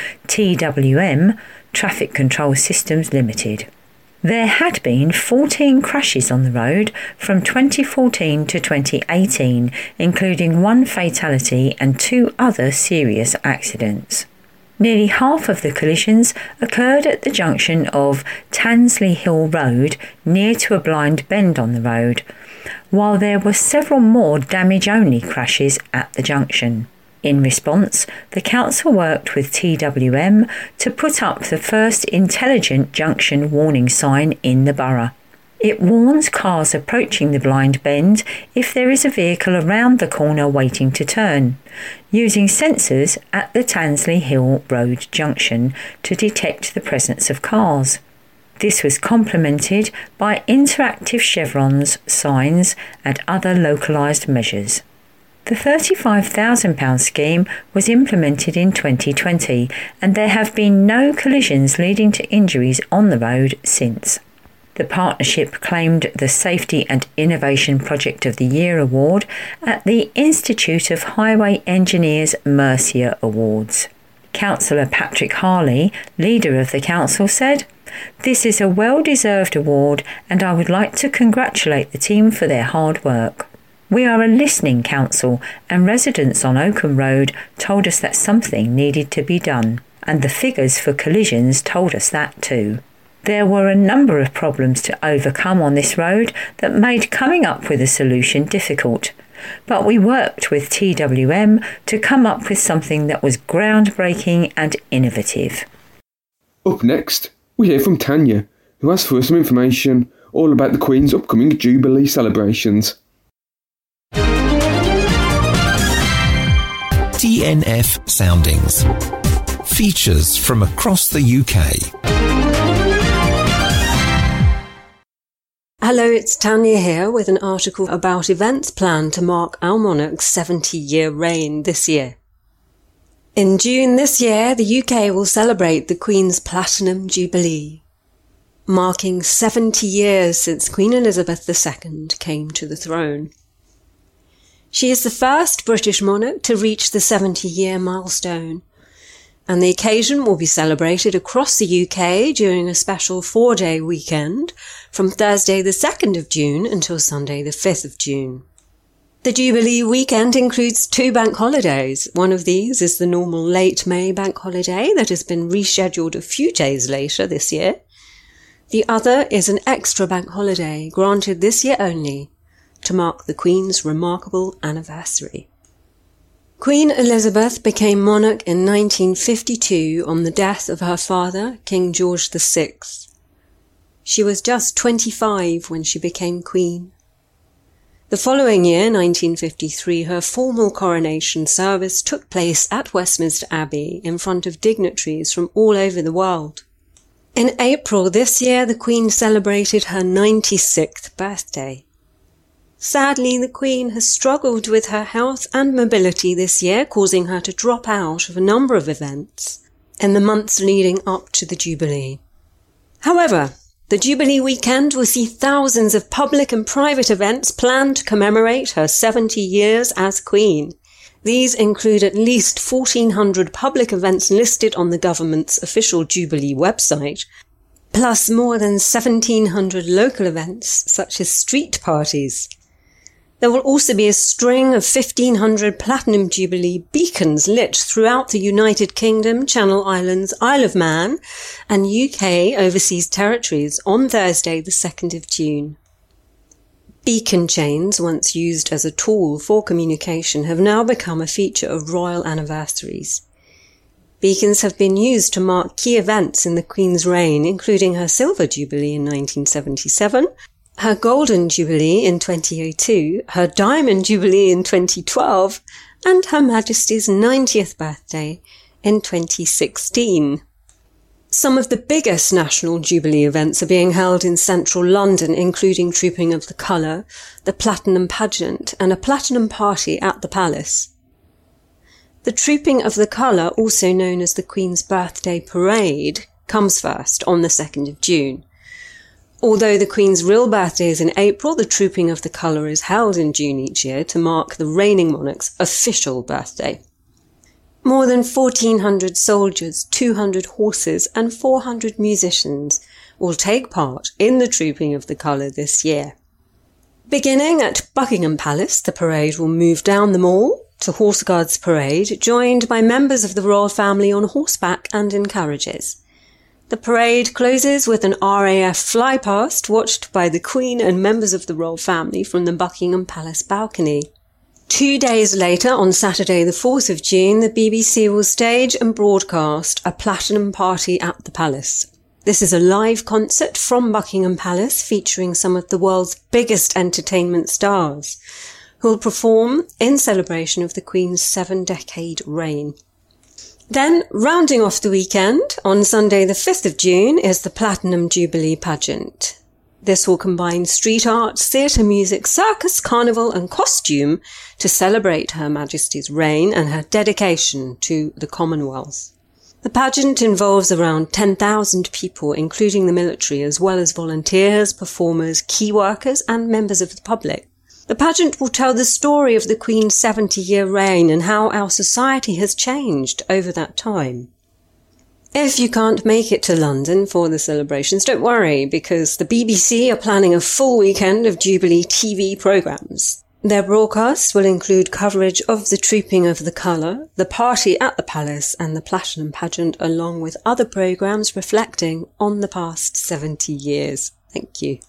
Speaker 2: TWM, Traffic Control Systems Limited. There had been 14 crashes on the road from 2014 to 2018, including one fatality and 2 other serious accidents. Nearly half of the collisions occurred at the junction of Tansley Hill Road near to a blind bend on the road, while there were several more damage-only crashes at the junction. In response, the council worked with TWM to put up the first intelligent junction warning sign in the borough. It warns cars approaching the blind bend if there is a vehicle around the corner waiting to turn, using sensors at the Tansley Hill Road junction to detect the presence of cars. This was complemented by interactive chevrons, signs and other localised measures. The £35,000 scheme was implemented in 2020, and there have been no collisions leading to injuries on the road since. The partnership claimed the Safety and Innovation Project of the Year award at the Institute of Highway Engineers Mercia Awards. Councillor Patrick Harley, leader of the council, said, "This is a well-deserved award, and I would like to congratulate the team for their hard work. We are a listening council, and residents on Oakham Road told us that something needed to be done, and the figures for collisions told us that too. There were a number of problems to overcome on this road that made coming up with a solution difficult, but we worked with TWM to come up with something that was groundbreaking and innovative."
Speaker 1: Up next, we hear from Tanya, who has for us some information all about the Queen's upcoming Jubilee celebrations.
Speaker 9: DNF Soundings. Features from across the UK.
Speaker 10: Hello, it's Tanya here with an article about events planned to mark our monarch's 70-year reign this year. In June this year, the UK will celebrate the Queen's Platinum Jubilee, marking 70 years since Queen Elizabeth II came to the throne. She is the first British monarch to reach the 70-year milestone, and the occasion will be celebrated across the UK during a special 4-day weekend from Thursday the 2nd of June until Sunday the 5th of June. The Jubilee weekend includes 2 bank holidays. One of these is the normal late May bank holiday that has been rescheduled a few days later this year. The other is an extra bank holiday granted this year only to mark the Queen's remarkable anniversary. Queen Elizabeth became monarch in 1952 on the death of her father, King George VI. She was just 25 when she became Queen. The following year, 1953, her formal coronation service took place at Westminster Abbey in front of dignitaries from all over the world. In April this year, the Queen celebrated her 96th birthday. Sadly, the Queen has struggled with her health and mobility this year, causing her to drop out of a number of events in the months leading up to the Jubilee. However, the Jubilee weekend will see thousands of public and private events planned to commemorate her 70 years as Queen. These include at least 1,400 public events listed on the government's official Jubilee website, plus more than 1,700 local events such as street parties. There will also be a string of 1,500 Platinum Jubilee beacons lit throughout the United Kingdom, Channel Islands, Isle of Man and UK overseas territories on Thursday the 2nd of June. Beacon chains, once used as a tool for communication, have now become a feature of royal anniversaries. Beacons have been used to mark key events in the Queen's reign, including her Silver Jubilee in 1977, her Golden Jubilee in 2002, her Diamond Jubilee in 2012, and Her Majesty's 90th birthday in 2016. Some of the biggest national Jubilee events are being held in central London, including Trooping of the Colour, the Platinum Pageant, and a Platinum Party at the Palace. The Trooping of the Colour, also known as the Queen's Birthday Parade, comes first on the 2nd of June. Although the Queen's real birthday is in April, the Trooping of the Colour is held in June each year to mark the reigning monarch's official birthday. More than 1,400 soldiers, 200 horses and 400 musicians will take part in the Trooping of the Colour this year. Beginning at Buckingham Palace, the parade will move down the Mall to Horse Guards Parade, joined by members of the royal family on horseback and in carriages. The parade closes with an RAF flypast watched by the Queen and members of the royal family from the Buckingham Palace balcony. 2 days later, on Saturday the 4th of June, the BBC will stage and broadcast a Platinum Party at the Palace. This is a live concert from Buckingham Palace featuring some of the world's biggest entertainment stars, who will perform in celebration of the Queen's 7-decade reign. Then, rounding off the weekend, on Sunday the 5th of June, is the Platinum Jubilee pageant. This will combine street art, theatre music, circus, carnival and costume to celebrate Her Majesty's reign and her dedication to the Commonwealth. The pageant involves around 10,000 people, including the military, as well as volunteers, performers, key workers and members of the public. The pageant will tell the story of the Queen's 70-year reign and how our society has changed over that time. If you can't make it to London for the celebrations, don't worry, because the BBC are planning a full weekend of Jubilee TV programmes. Their broadcasts will include coverage of the Trooping of the Colour, the party at the Palace and the Platinum Pageant, along with other programmes reflecting on the past 70 years. Thank you.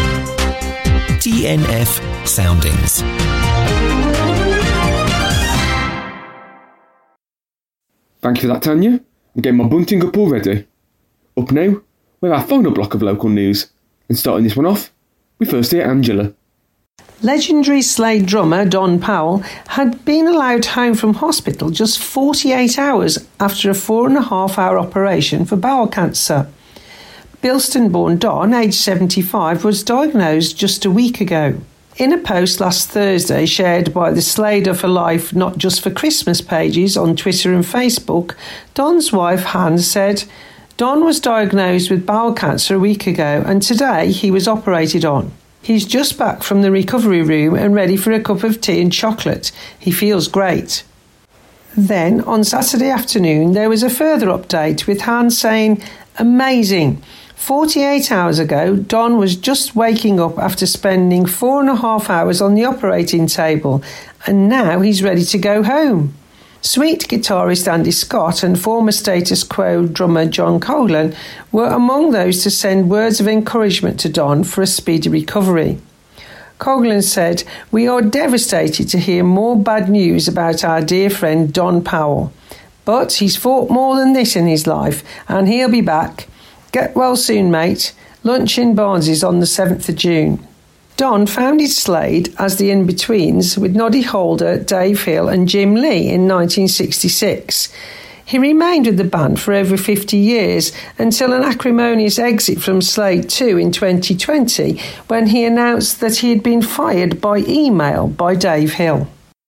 Speaker 9: DNF Soundings.
Speaker 1: Thank you for that, Tanya. I'm getting my bunting up already. Up now, we have our final block of local news. And starting this one off, we first hear Angela.
Speaker 3: Legendary Slade drummer Don Powell had been allowed home from hospital just 48 hours after a 4.5-hour operation for bowel cancer. Bilston-born Don, aged 75, was diagnosed just a week ago. In a post last Thursday shared by the Slader for Life Not Just for Christmas pages on Twitter and Facebook, Don's wife Han said, "Don was diagnosed with bowel cancer a week ago and today he was operated on. He's just back from the recovery room and ready for a cup of tea and chocolate. He feels great." Then, on Saturday afternoon, there was a further update with Hans saying, "Amazing. 48 hours ago, Don was just waking up after spending 4.5 hours on the operating table, and now he's ready to go home." Sweet guitarist Andy Scott and former Status Quo drummer John Coughlan were among those to send words of encouragement to Don for a speedy recovery. Coughlan said, "We are devastated to hear more bad news about our dear friend Don Powell. But he's fought more than this in his life, and he'll be back. Get well soon, mate. Lunch in Barnsley's on the 7th of June." Don founded Slade as the In-Betweens with Noddy Holder, Dave Hill and Jim Lee in 1966. He remained with the band for over 50 years until an acrimonious exit from Slade 2 in 2020 when he announced that he had been fired by email by Dave Hill.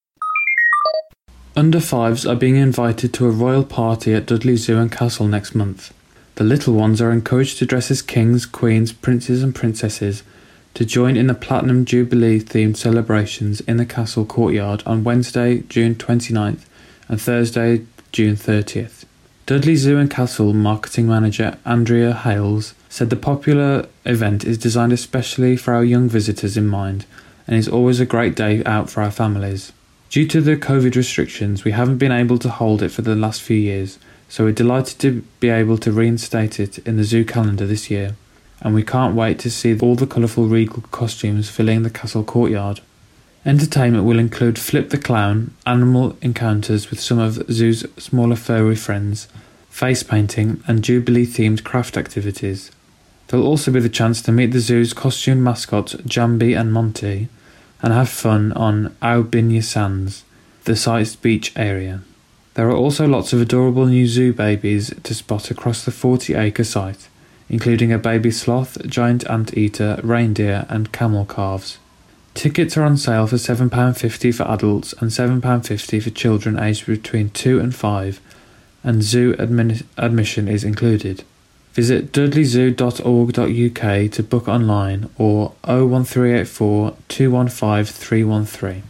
Speaker 7: Under fives are being invited to a royal party at Dudley Zoo and Castle next month. The little ones are encouraged to dress as kings, queens, princes and princesses to join in the Platinum Jubilee themed celebrations in the castle courtyard on Wednesday, June 29th and Thursday, June 30th. Dudley Zoo and Castle marketing manager Andrea Hales said the popular event is designed especially for our young visitors in mind and is always a great day out for our families. Due to the COVID restrictions, we haven't been able to hold it for the last few years, so we're delighted to be able to reinstate it in the zoo calendar this year, and we can't wait to see all the colourful regal costumes filling the castle courtyard. Entertainment will include Flip the Clown, animal encounters with some of the zoo's smaller furry friends, face painting and Jubilee-themed craft activities. There'll also be the chance to meet the zoo's costumed mascots Jambi and Monty and have fun on Aubinya Sands, the site's beach area. There are also lots of adorable new zoo babies to spot across the 40-acre site, including a baby sloth, giant anteater, reindeer and camel calves. Tickets are on sale for £7.50 for adults and £7.50 for children aged between 2 and 5, and zoo admission is included. Visit dudleyzoo.org.uk to book online or 01384 215 313.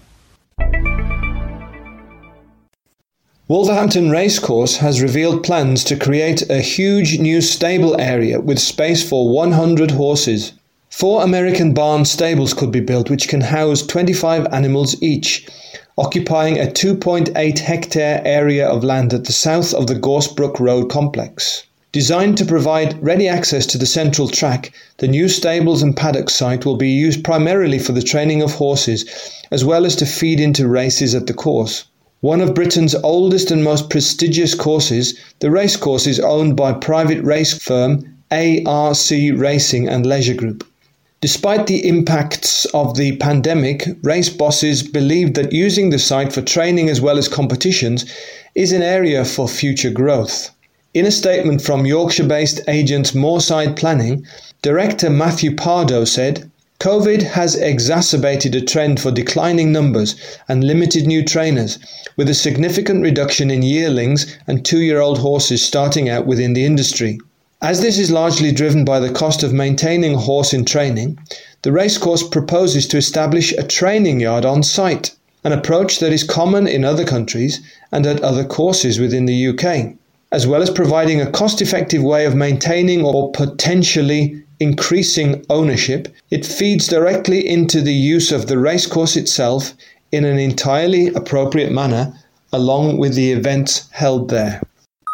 Speaker 5: Wolverhampton Racecourse has revealed plans to create a huge new stable area with space for 100 horses. 4 American barn stables could be built which can house 25 animals each, occupying a 2.8 hectare area of land at the south of the Gorsebrook Road complex. Designed to provide ready access to the central track, the new stables and paddock site will be used primarily for the training of horses, as well as to feed into races at the course. One of Britain's oldest and most prestigious courses, the racecourse is owned by private race firm ARC Racing and Leisure Group. Despite the impacts of the pandemic, race bosses believe that using the site for training as well as competitions is an area for future growth. In a statement from Yorkshire-based agent Moorside Planning, Director Matthew Pardo said, "COVID has exacerbated a trend for declining numbers and limited new trainers, with a significant reduction in yearlings and 2-year-old horses starting out within the industry. As this is largely driven by the cost of maintaining a horse in training, the racecourse proposes to establish a training yard on site, an approach that is common in other countries and at other courses within the UK, as well as providing a cost-effective way of maintaining or potentially increasing ownership. It feeds directly into the use of the racecourse itself in an entirely appropriate manner, along with the events held there."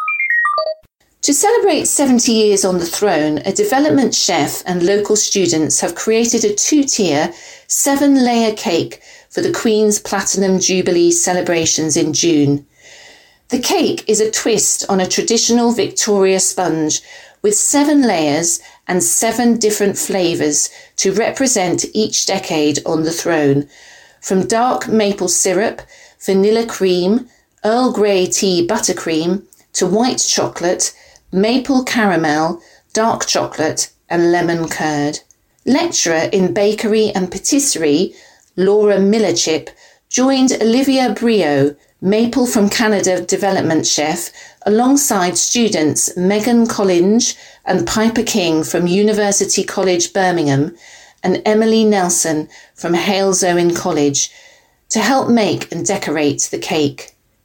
Speaker 4: To celebrate 70 years on the throne, a development chef and local students have created a 2-tier, 7-layer cake for the Queen's Platinum Jubilee celebrations in June. The cake is a twist on a traditional Victoria sponge with 7 layers and 7 different flavours to represent each decade on the throne, from dark maple syrup, vanilla cream, Earl Grey tea buttercream, to white chocolate, maple caramel, dark chocolate and lemon curd. Lecturer in bakery and patisserie, Laura Millerchip, joined Olivia Brio, Maple from Canada development chef, alongside students Megan Collinge and Piper King from University College Birmingham and Emily Nelson from Halesowen College, to help make and decorate the cake.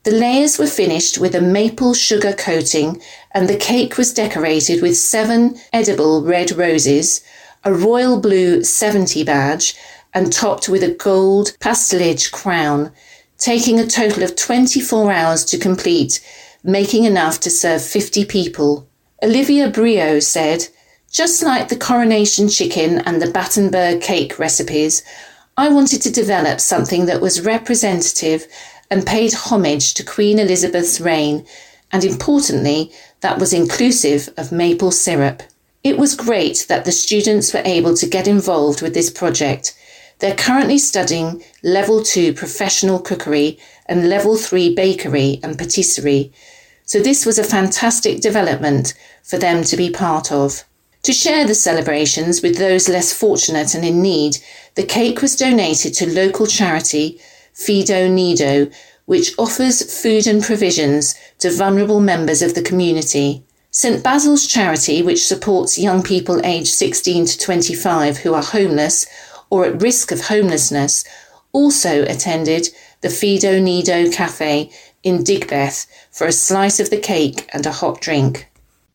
Speaker 4: The layers were finished with a maple sugar coating, and the cake was decorated with 7 edible red roses, a royal blue 70 badge, and topped with a gold pastelage crown, taking a total of 24 hours to complete, making enough to serve 50 people. Olivia Brio said, "Just like the coronation chicken and the Battenberg cake recipes, I wanted to develop something that was representative and paid homage to Queen Elizabeth's reign, and importantly, that was inclusive of maple syrup." It was great that the students were able to get involved with this project. They're currently studying Level 2 Professional Cookery and Level 3 Bakery and Patisserie, so this was a fantastic development for them to be part of. To share the celebrations with those less fortunate and in need, the cake was donated to local charity Fido Nido, which offers food and provisions to vulnerable members of the community. St Basil's Charity, which supports young people aged 16 to 25 who are homeless or at risk of homelessness, also attended the Fido Nido Cafe in Digbeth for a slice of the cake and a hot drink.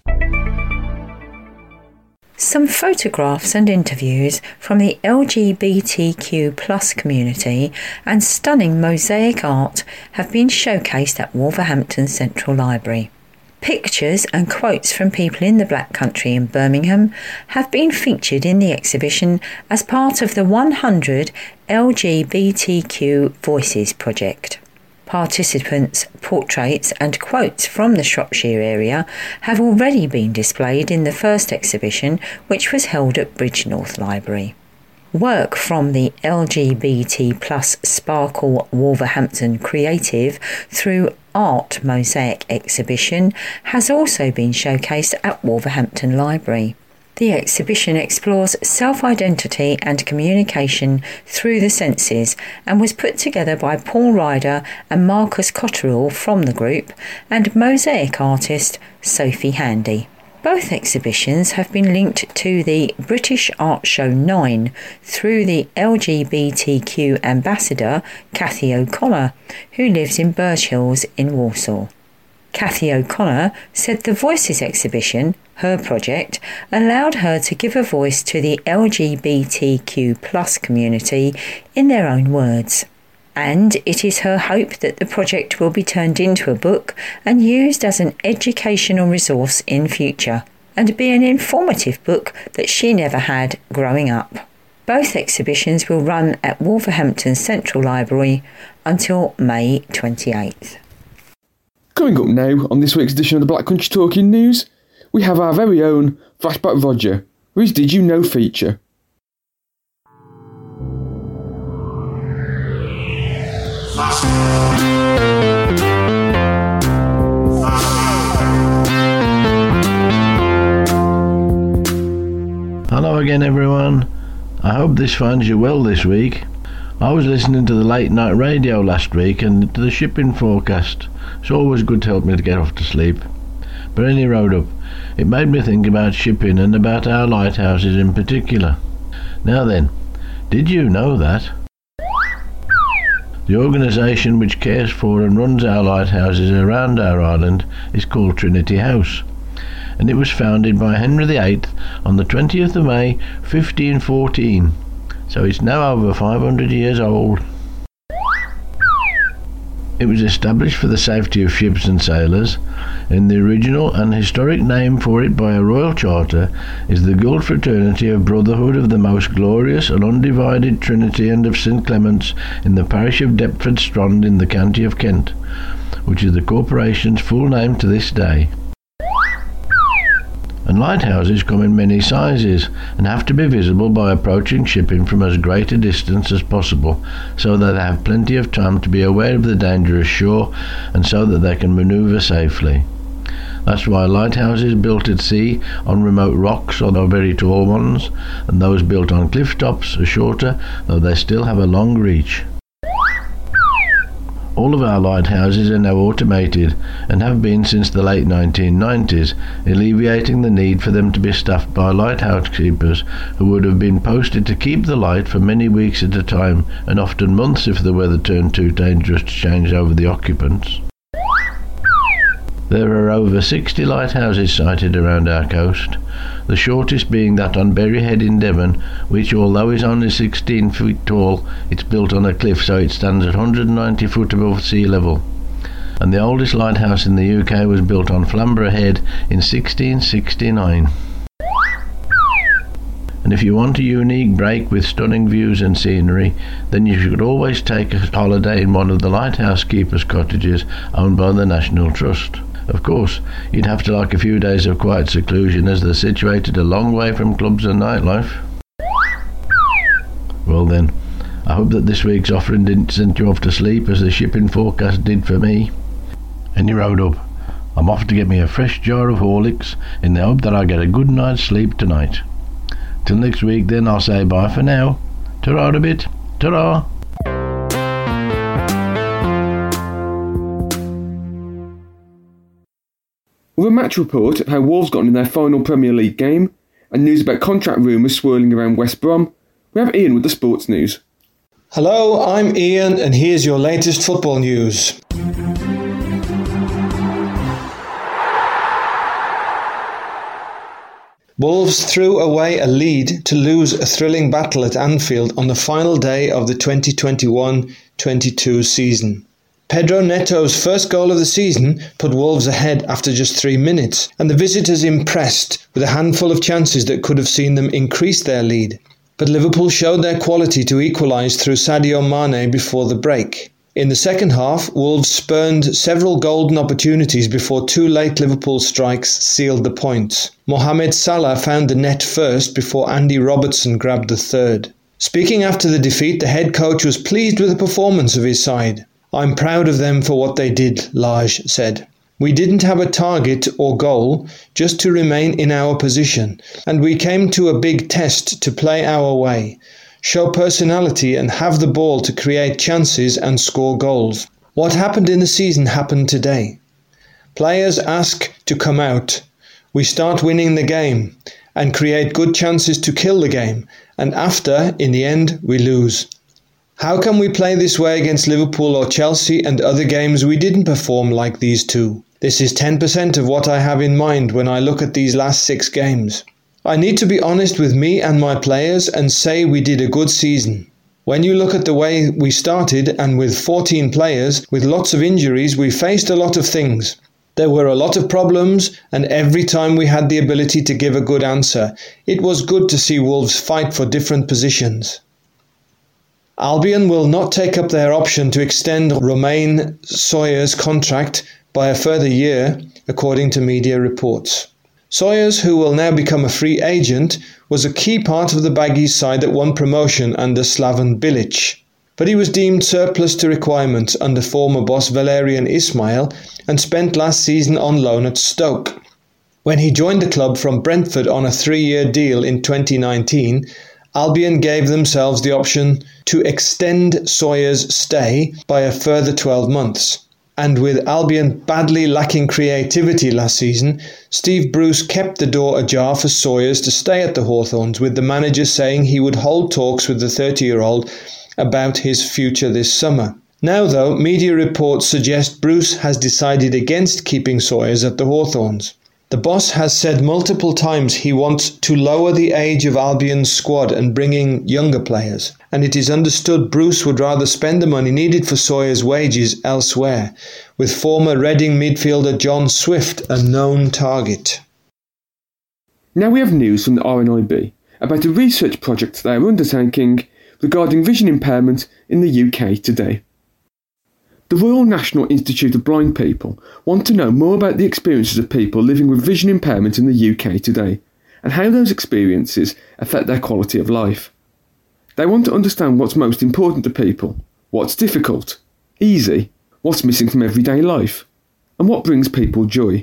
Speaker 2: Some photographs and interviews from the LGBTQ+ community and stunning mosaic art have been showcased at Wolverhampton Central Library. Pictures and quotes from people in the Black Country in Birmingham have been featured in the exhibition as part of the 100 LGBTQ Voices project. Participants' portraits and quotes from the Shropshire area have already been displayed in the first exhibition, which was held at Bridgnorth Library. Work from the LGBT+ Sparkle Wolverhampton Creative through Art Mosaic exhibition has also been showcased at Wolverhampton Library. The exhibition explores self-identity and communication through the senses and was put together by Paul Ryder and Marcus Cotterill from the group and mosaic artist Sophie Handy. Both exhibitions have been linked to the British Art Show 9 through the LGBTQ ambassador Cathy O'Connor, who lives in Birch Hills in Walsall. Cathy O'Connor said the Voices exhibition, her project, allowed her to give a voice to the LGBTQ+ community in their own words. And it is her hope that the project will be turned into a book and used as an educational resource in future, and be an informative book that she never had growing up. Both exhibitions will run at Wolverhampton Central Library until May 28th.
Speaker 1: Coming up now on this week's edition of the Black Country Talking News, we have our very own Flashback Roger, with his Did You Know feature.
Speaker 11: Hello again everyone, I hope this finds you well this week. I was listening to the late night radio last week and to the shipping forecast. It's always good to help me to get off to sleep. But any road up, it made me think about shipping and about our lighthouses in particular. Now then, did you know that the organisation which cares for and runs our lighthouses around our island is called Trinity House, and it was founded by Henry VIII on the 20th of May 1514, so it's now over 500 years old. It was established for the safety of ships and sailors, and the original and historic name for it by a royal charter is the Guild Fraternity of Brotherhood of the Most Glorious and Undivided Trinity and of St Clements in the parish of Deptford Strand in the county of Kent, which is the corporation's full name to this day. And lighthouses come in many sizes and have to be visible by approaching shipping from as great a distance as possible, so that they have plenty of time to be aware of the dangerous shore and so that they can manoeuvre safely. That's why lighthouses built at sea on remote rocks are very tall ones, and those built on cliff tops are shorter, though they still have a long reach. All of our lighthouses are now automated and have been since the late 1990s, alleviating the need for them to be staffed by lighthouse keepers who would have been posted to keep the light for many weeks at a time and often months if the weather turned too dangerous to change over the occupants. There are over 60 lighthouses sited around our coast, the shortest being that on Berry Head in Devon, which although is only 16 feet tall, it's built on a cliff so it stands at 190 foot above sea level. And the oldest lighthouse in the UK was built on Flamborough Head in 1669. And if you want a unique break with stunning views and scenery, then you should always take a holiday in one of the lighthouse keepers' cottages owned by the National Trust. Of course, you'd have to like a few days of quiet seclusion as they're situated a long way from clubs and nightlife. Well then, I hope that this week's offering didn't send you off to sleep as the shipping forecast did for me. Any road up, I'm off to get me a fresh jar of Horlicks in the hope that I'll get a good night's sleep tonight. Till next week then, I'll say bye for now. Ta-ra a bit. Ta-ra!
Speaker 1: With a match report of how Wolves got on in their final Premier League game, and news about contract rumours swirling around West Brom, we have Ian with the sports news.
Speaker 5: Hello, I'm Ian and here's your latest football news. Wolves threw away a lead to lose a thrilling battle at Anfield on the final day of the 2021-22 season. Pedro Neto's first goal of the season put Wolves ahead after just 3 minutes, and the visitors impressed with a handful of chances that could have seen them increase their lead. But Liverpool showed their quality to equalise through Sadio Mane before the break. In the second half, Wolves spurned several golden opportunities before 2 late Liverpool strikes sealed the points. Mohamed Salah found the net first before Andy Robertson grabbed the third. Speaking after the defeat, the head coach was pleased with the performance of his side. "I'm proud of them for what they did," Lage said. "We didn't have a target or goal, just to remain in our position, and we came to a big test to play our way, show personality and have the ball to create chances and score goals. What happened in the season happened today. Players ask to come out. We start winning the game and create good chances to kill the game, and after, in the end, we lose. How can we play this way against Liverpool or Chelsea and other games we didn't perform like these two? This is 10% of what I have in mind when I look at these last 6 games. I need to be honest with me and my players and say we did a good season. When you look at the way we started and with 14 players, with lots of injuries, we faced a lot of things. There were a lot of problems, and every time we had the ability to give a good answer. It was good to see Wolves fight for different positions." Albion will not take up their option to extend Romain Sawyer's contract by a further year, according to media reports. Sawyers, who will now become a free agent, was a key part of the Baggies side that won promotion under Slaven Bilic. But he was deemed surplus to requirements under former boss Valerian Ismail and spent last season on loan at Stoke. When he joined the club from Brentford on a 3-year deal in 2019, Albion gave themselves the option to extend Sawyer's stay by a further 12 months. And with Albion badly lacking creativity last season, Steve Bruce kept the door ajar for Sawyers to stay at the Hawthorns, with the manager saying he would hold talks with the 30-year-old about his future this summer. Now, though, media reports suggest Bruce has decided against keeping Sawyers at the Hawthorns. The boss has said multiple times he wants to lower the age of Albion's squad and bring in younger players, and it is understood Bruce would rather spend the money needed for Sawyer's wages elsewhere, with former Reading midfielder John Swift a known target.
Speaker 1: Now we have news from the RNIB about a research project they are undertaking regarding vision impairment in the UK today. The Royal National Institute of Blind People want to know more about the experiences of people living with vision impairment in the UK today, and how those experiences affect their quality of life. They want to understand what's most important to people, what's difficult, easy, what's missing from everyday life, and what brings people joy.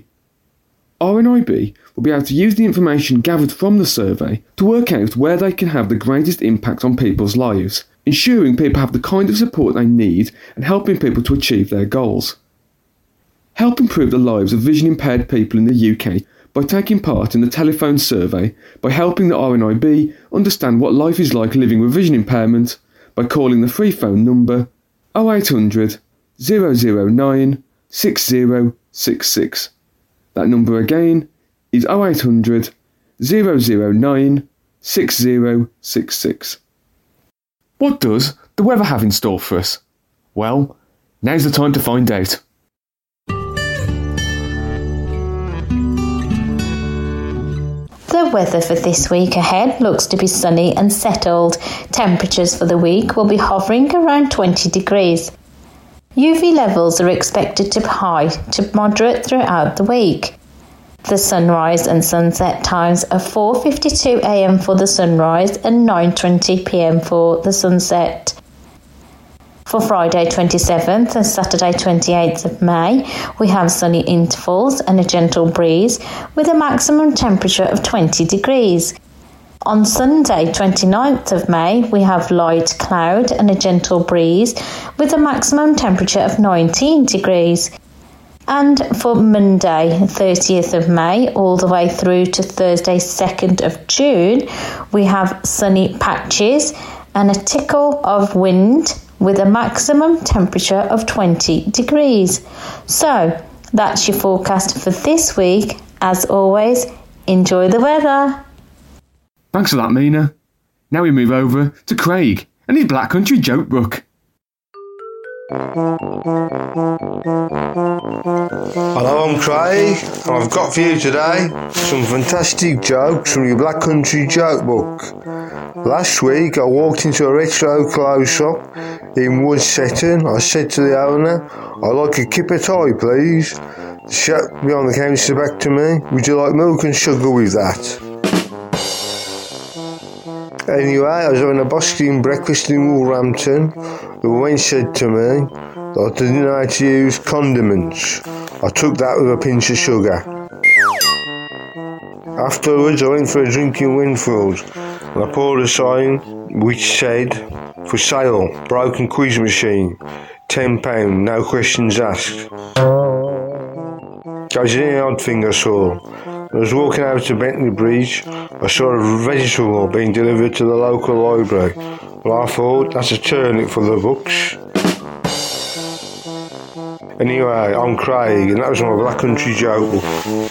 Speaker 1: RNIB will be able to use the information gathered from the survey to work out where they can have the greatest impact on people's lives, ensuring people have the kind of support they need and helping people to achieve their goals. Help improve the lives of vision impaired people in the UK by taking part in the telephone survey, by helping the RNIB understand what life is like living with vision impairment, by calling the free phone number 0800 009 6066. That number again is 0800 009 6066. What does the weather have in store for us? Well, now's the time to find out.
Speaker 8: The weather for this week ahead looks to be sunny and settled. Temperatures for the week will be hovering around 20 degrees. UV levels are expected to be high to moderate throughout the week. The sunrise and sunset times are 4:52 a.m. for the sunrise and 9:20 p.m. for the sunset. For Friday 27th and Saturday 28th of May, we have sunny intervals and a gentle breeze with a maximum temperature of 20 degrees. On Sunday 29th of May, we have light cloud and a gentle breeze with a maximum temperature of 19 degrees. And for Monday 30th of May all the way through to Thursday 2nd of June, we have sunny patches and a tickle of wind with a maximum temperature of 20 degrees. So, that's your forecast for this week. As always, enjoy the weather.
Speaker 1: Thanks for that, Mina. Now we move over to Craig and his Black Country joke book.
Speaker 12: Hello, I'm Craig, and I've got for you today some fantastic jokes from your Black Country joke book. Last week I walked into a retro clothes shop in Wood Setton. I said to the owner, "I'd like a kipper tie, please." The chap behind the counter said back to me, "Would you like milk and sugar with that?" Anyway, I was having a Boston breakfast in Wolverhampton. The woman said to me that I didn't know how to use condiments. I took that with a pinch of sugar. Afterwards, I went for a drink in Winfield and I poured a sign which said, "For sale, broken quiz machine, £10, no questions asked." That was the odd thing I saw. I was walking over to Bentley Bridge. I saw a vegetable being delivered to the local library. Well, I thought, that's a turnip for the books. Anyway, I'm Craig, and that was my Black Country joke book.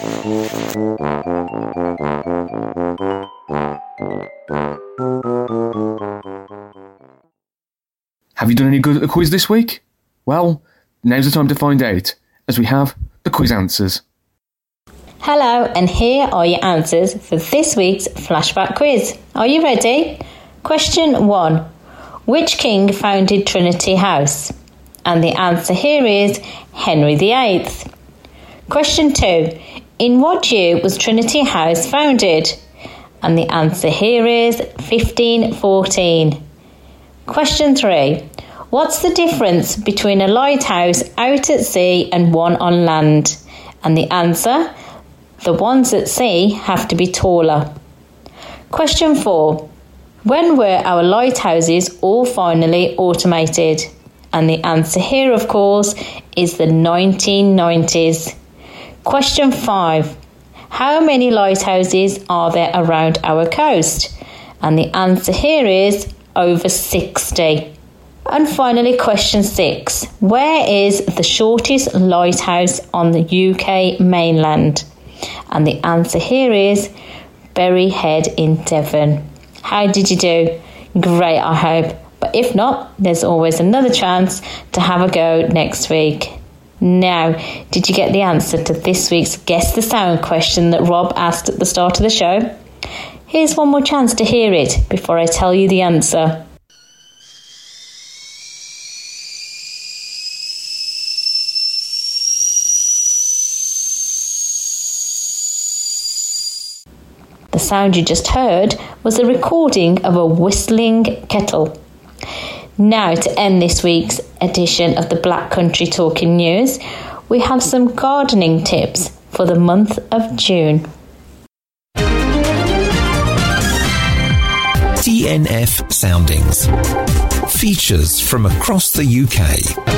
Speaker 1: Have you done any good at the quiz this week? Well, now's the time to find out, as we have the quiz answers.
Speaker 8: Hello, and here are your answers for this week's flashback quiz. Are you ready? Question 1. Which king founded Trinity House? And the answer here is Henry VIII. Question 2. In what year was Trinity House founded? And the answer here is 1514. Question 3. What's the difference between a lighthouse out at sea and one on land? And the answer, the ones at sea have to be taller. Question 4. When were our lighthouses all finally automated? And the answer here, of course, is the 1990s. Question 5. How many lighthouses are there around our coast? And the answer here is over 60. And finally, question 6. Where is the shortest lighthouse on the UK mainland? And the answer here is Berry Head in Devon. How did you do? Great, I hope. But if not, there's always another chance to have a go next week. Now, did you get the answer to this week's Guess the Sound question that Rob asked at the start of the show? Here's one more chance to hear it before I tell you the answer. The sound you just heard was a recording of a whistling kettle. Now, to end this week's edition of the Black Country Talking News, we have some gardening tips for the month of June.
Speaker 9: DNF Soundings. Features from across the UK.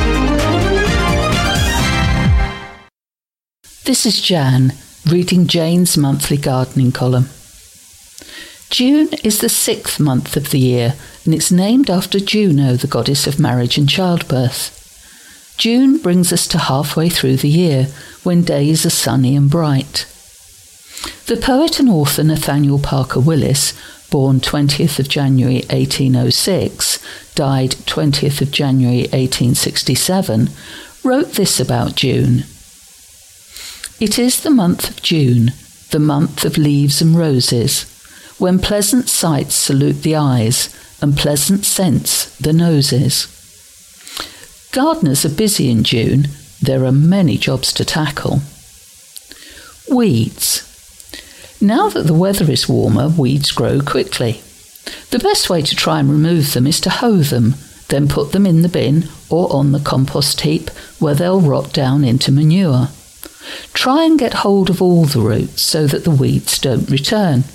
Speaker 13: This is Jan, reading Jane's monthly gardening column. June is the 6th month of the year, and it's named after Juno, the goddess of marriage and childbirth. June brings us to halfway through the year, when days are sunny and bright. The poet and author Nathaniel Parker Willis, born 20th of January 1806, died 20th of January 1867, wrote this about June. It is the month of June, the month of leaves and roses, when pleasant sights salute the eyes and pleasant scents the noses. Gardeners are busy in June. There are many jobs to tackle. Weeds. Now that the weather is warmer, weeds grow quickly. The best way to try and remove them is to hoe them, then put them in the bin or on the compost heap where they'll rot down into manure. Try and get hold of all the roots so that the weeds don't return.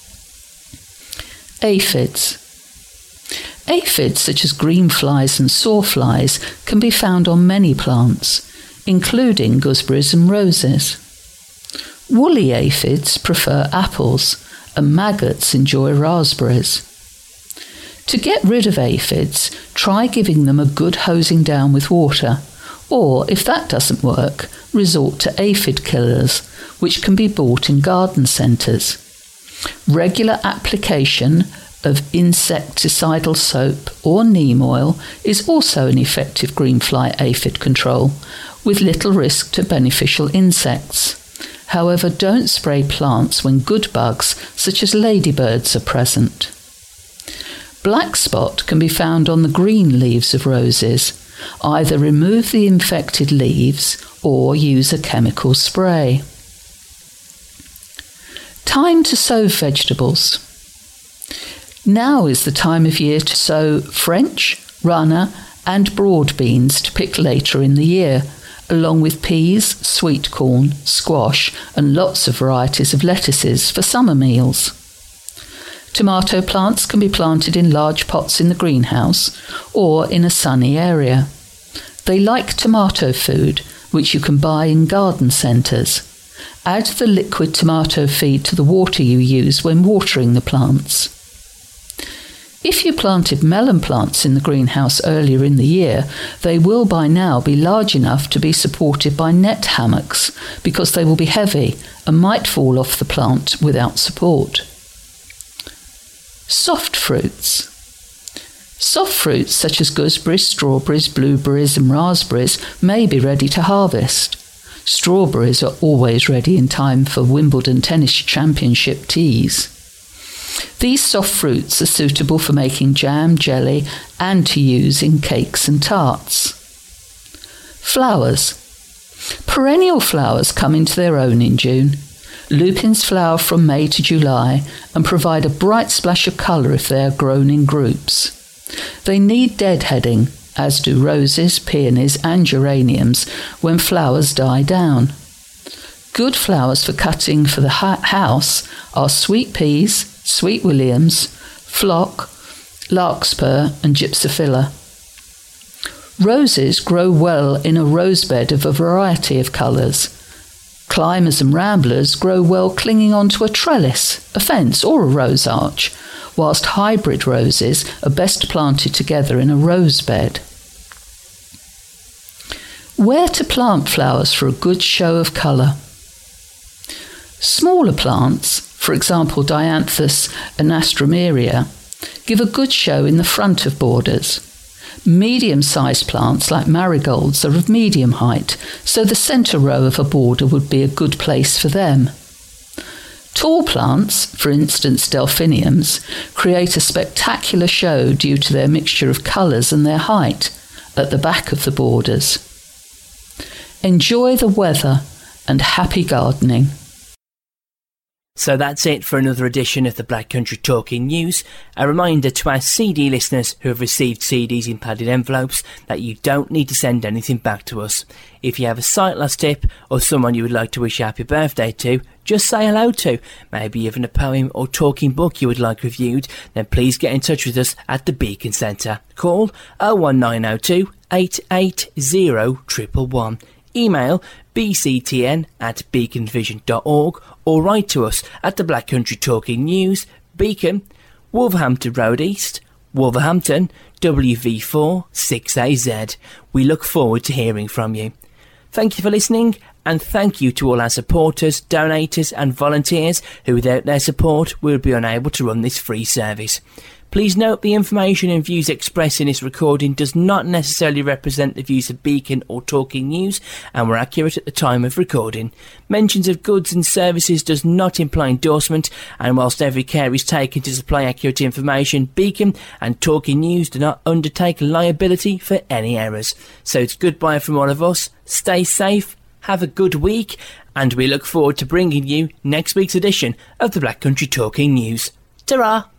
Speaker 13: Aphids. Aphids such as green flies and sawflies can be found on many plants, including gooseberries and roses. Woolly aphids prefer apples, and maggots enjoy raspberries. To get rid of aphids, try giving them a good hosing down with water, or if that doesn't work, resort to aphid killers, which can be bought in garden centres. Regular application of insecticidal soap or neem oil is also an effective greenfly aphid control, with little risk to beneficial insects. However, don't spray plants when good bugs, such as ladybirds, are present. Black spot can be found on the green leaves of roses. Either remove the infected leaves or use a chemical spray. Time to sow vegetables. Now is the time of year to sow French, runner and broad beans to pick later in the year, along with peas, sweet corn, squash and lots of varieties of lettuces for summer meals. Tomato plants can be planted in large pots in the greenhouse or in a sunny area. They like tomato food, which you can buy in garden centres. Add the liquid tomato feed to the water you use when watering the plants. If you planted melon plants in the greenhouse earlier in the year, they will by now be large enough to be supported by net hammocks because they will be heavy and might fall off the plant without support. Soft fruits. Soft fruits such as gooseberries, strawberries, blueberries and raspberries may be ready to harvest. Strawberries are always ready in time for Wimbledon Tennis Championship teas. These soft fruits are suitable for making jam, jelly, and to use in cakes and tarts. Flowers. Perennial flowers come into their own in June. Lupins flower from May to July and provide a bright splash of colour if they are grown in groups. They need deadheading, as do roses, peonies and geraniums, when flowers die down. Good flowers for cutting for the house are sweet peas, sweet williams, flock, larkspur and gypsophila. Roses grow well in a rose bed of a variety of colours. Climbers and ramblers grow well clinging onto a trellis, a fence or a rose arch, whilst hybrid roses are best planted together in a rose bed. Where to plant flowers for a good show of colour? Smaller plants, for example Dianthus anastromeria, give a good show in the front of borders. Medium-sized plants like marigolds are of medium height, so the centre row of a border would be a good place for them. Tall plants, for instance delphiniums, create a spectacular show due to their mixture of colours and their height at the back of the borders. Enjoy the weather and happy gardening.
Speaker 14: So that's it for another edition of the Black Country Talking News. A reminder to our CD listeners who have received CDs in padded envelopes that you don't need to send anything back to us. If you have a sight loss tip or someone you would like to wish a happy birthday to, just say hello to, maybe even a poem or talking book you would like reviewed, then please get in touch with us at the Beacon Centre. Call 01902 880 111. Email bctn@beaconvision.org or write to us at the Black Country Talking News, Beacon, Wolverhampton Road East, Wolverhampton, WV4 6AZ. We look forward to hearing from you. Thank you for listening, and thank you to all our supporters, donators and volunteers who without their support we would be unable to run this free service. Please note the information and views expressed in this recording does not necessarily represent the views of Beacon or Talking News and were accurate at the time of recording. Mentions of goods and services does not imply endorsement, and whilst every care is taken to supply accurate information, Beacon and Talking News do not undertake liability for any errors. So it's goodbye from all of us. Stay safe, have a good week, and we look forward to bringing you next week's edition of the Black Country Talking News. Ta-ra!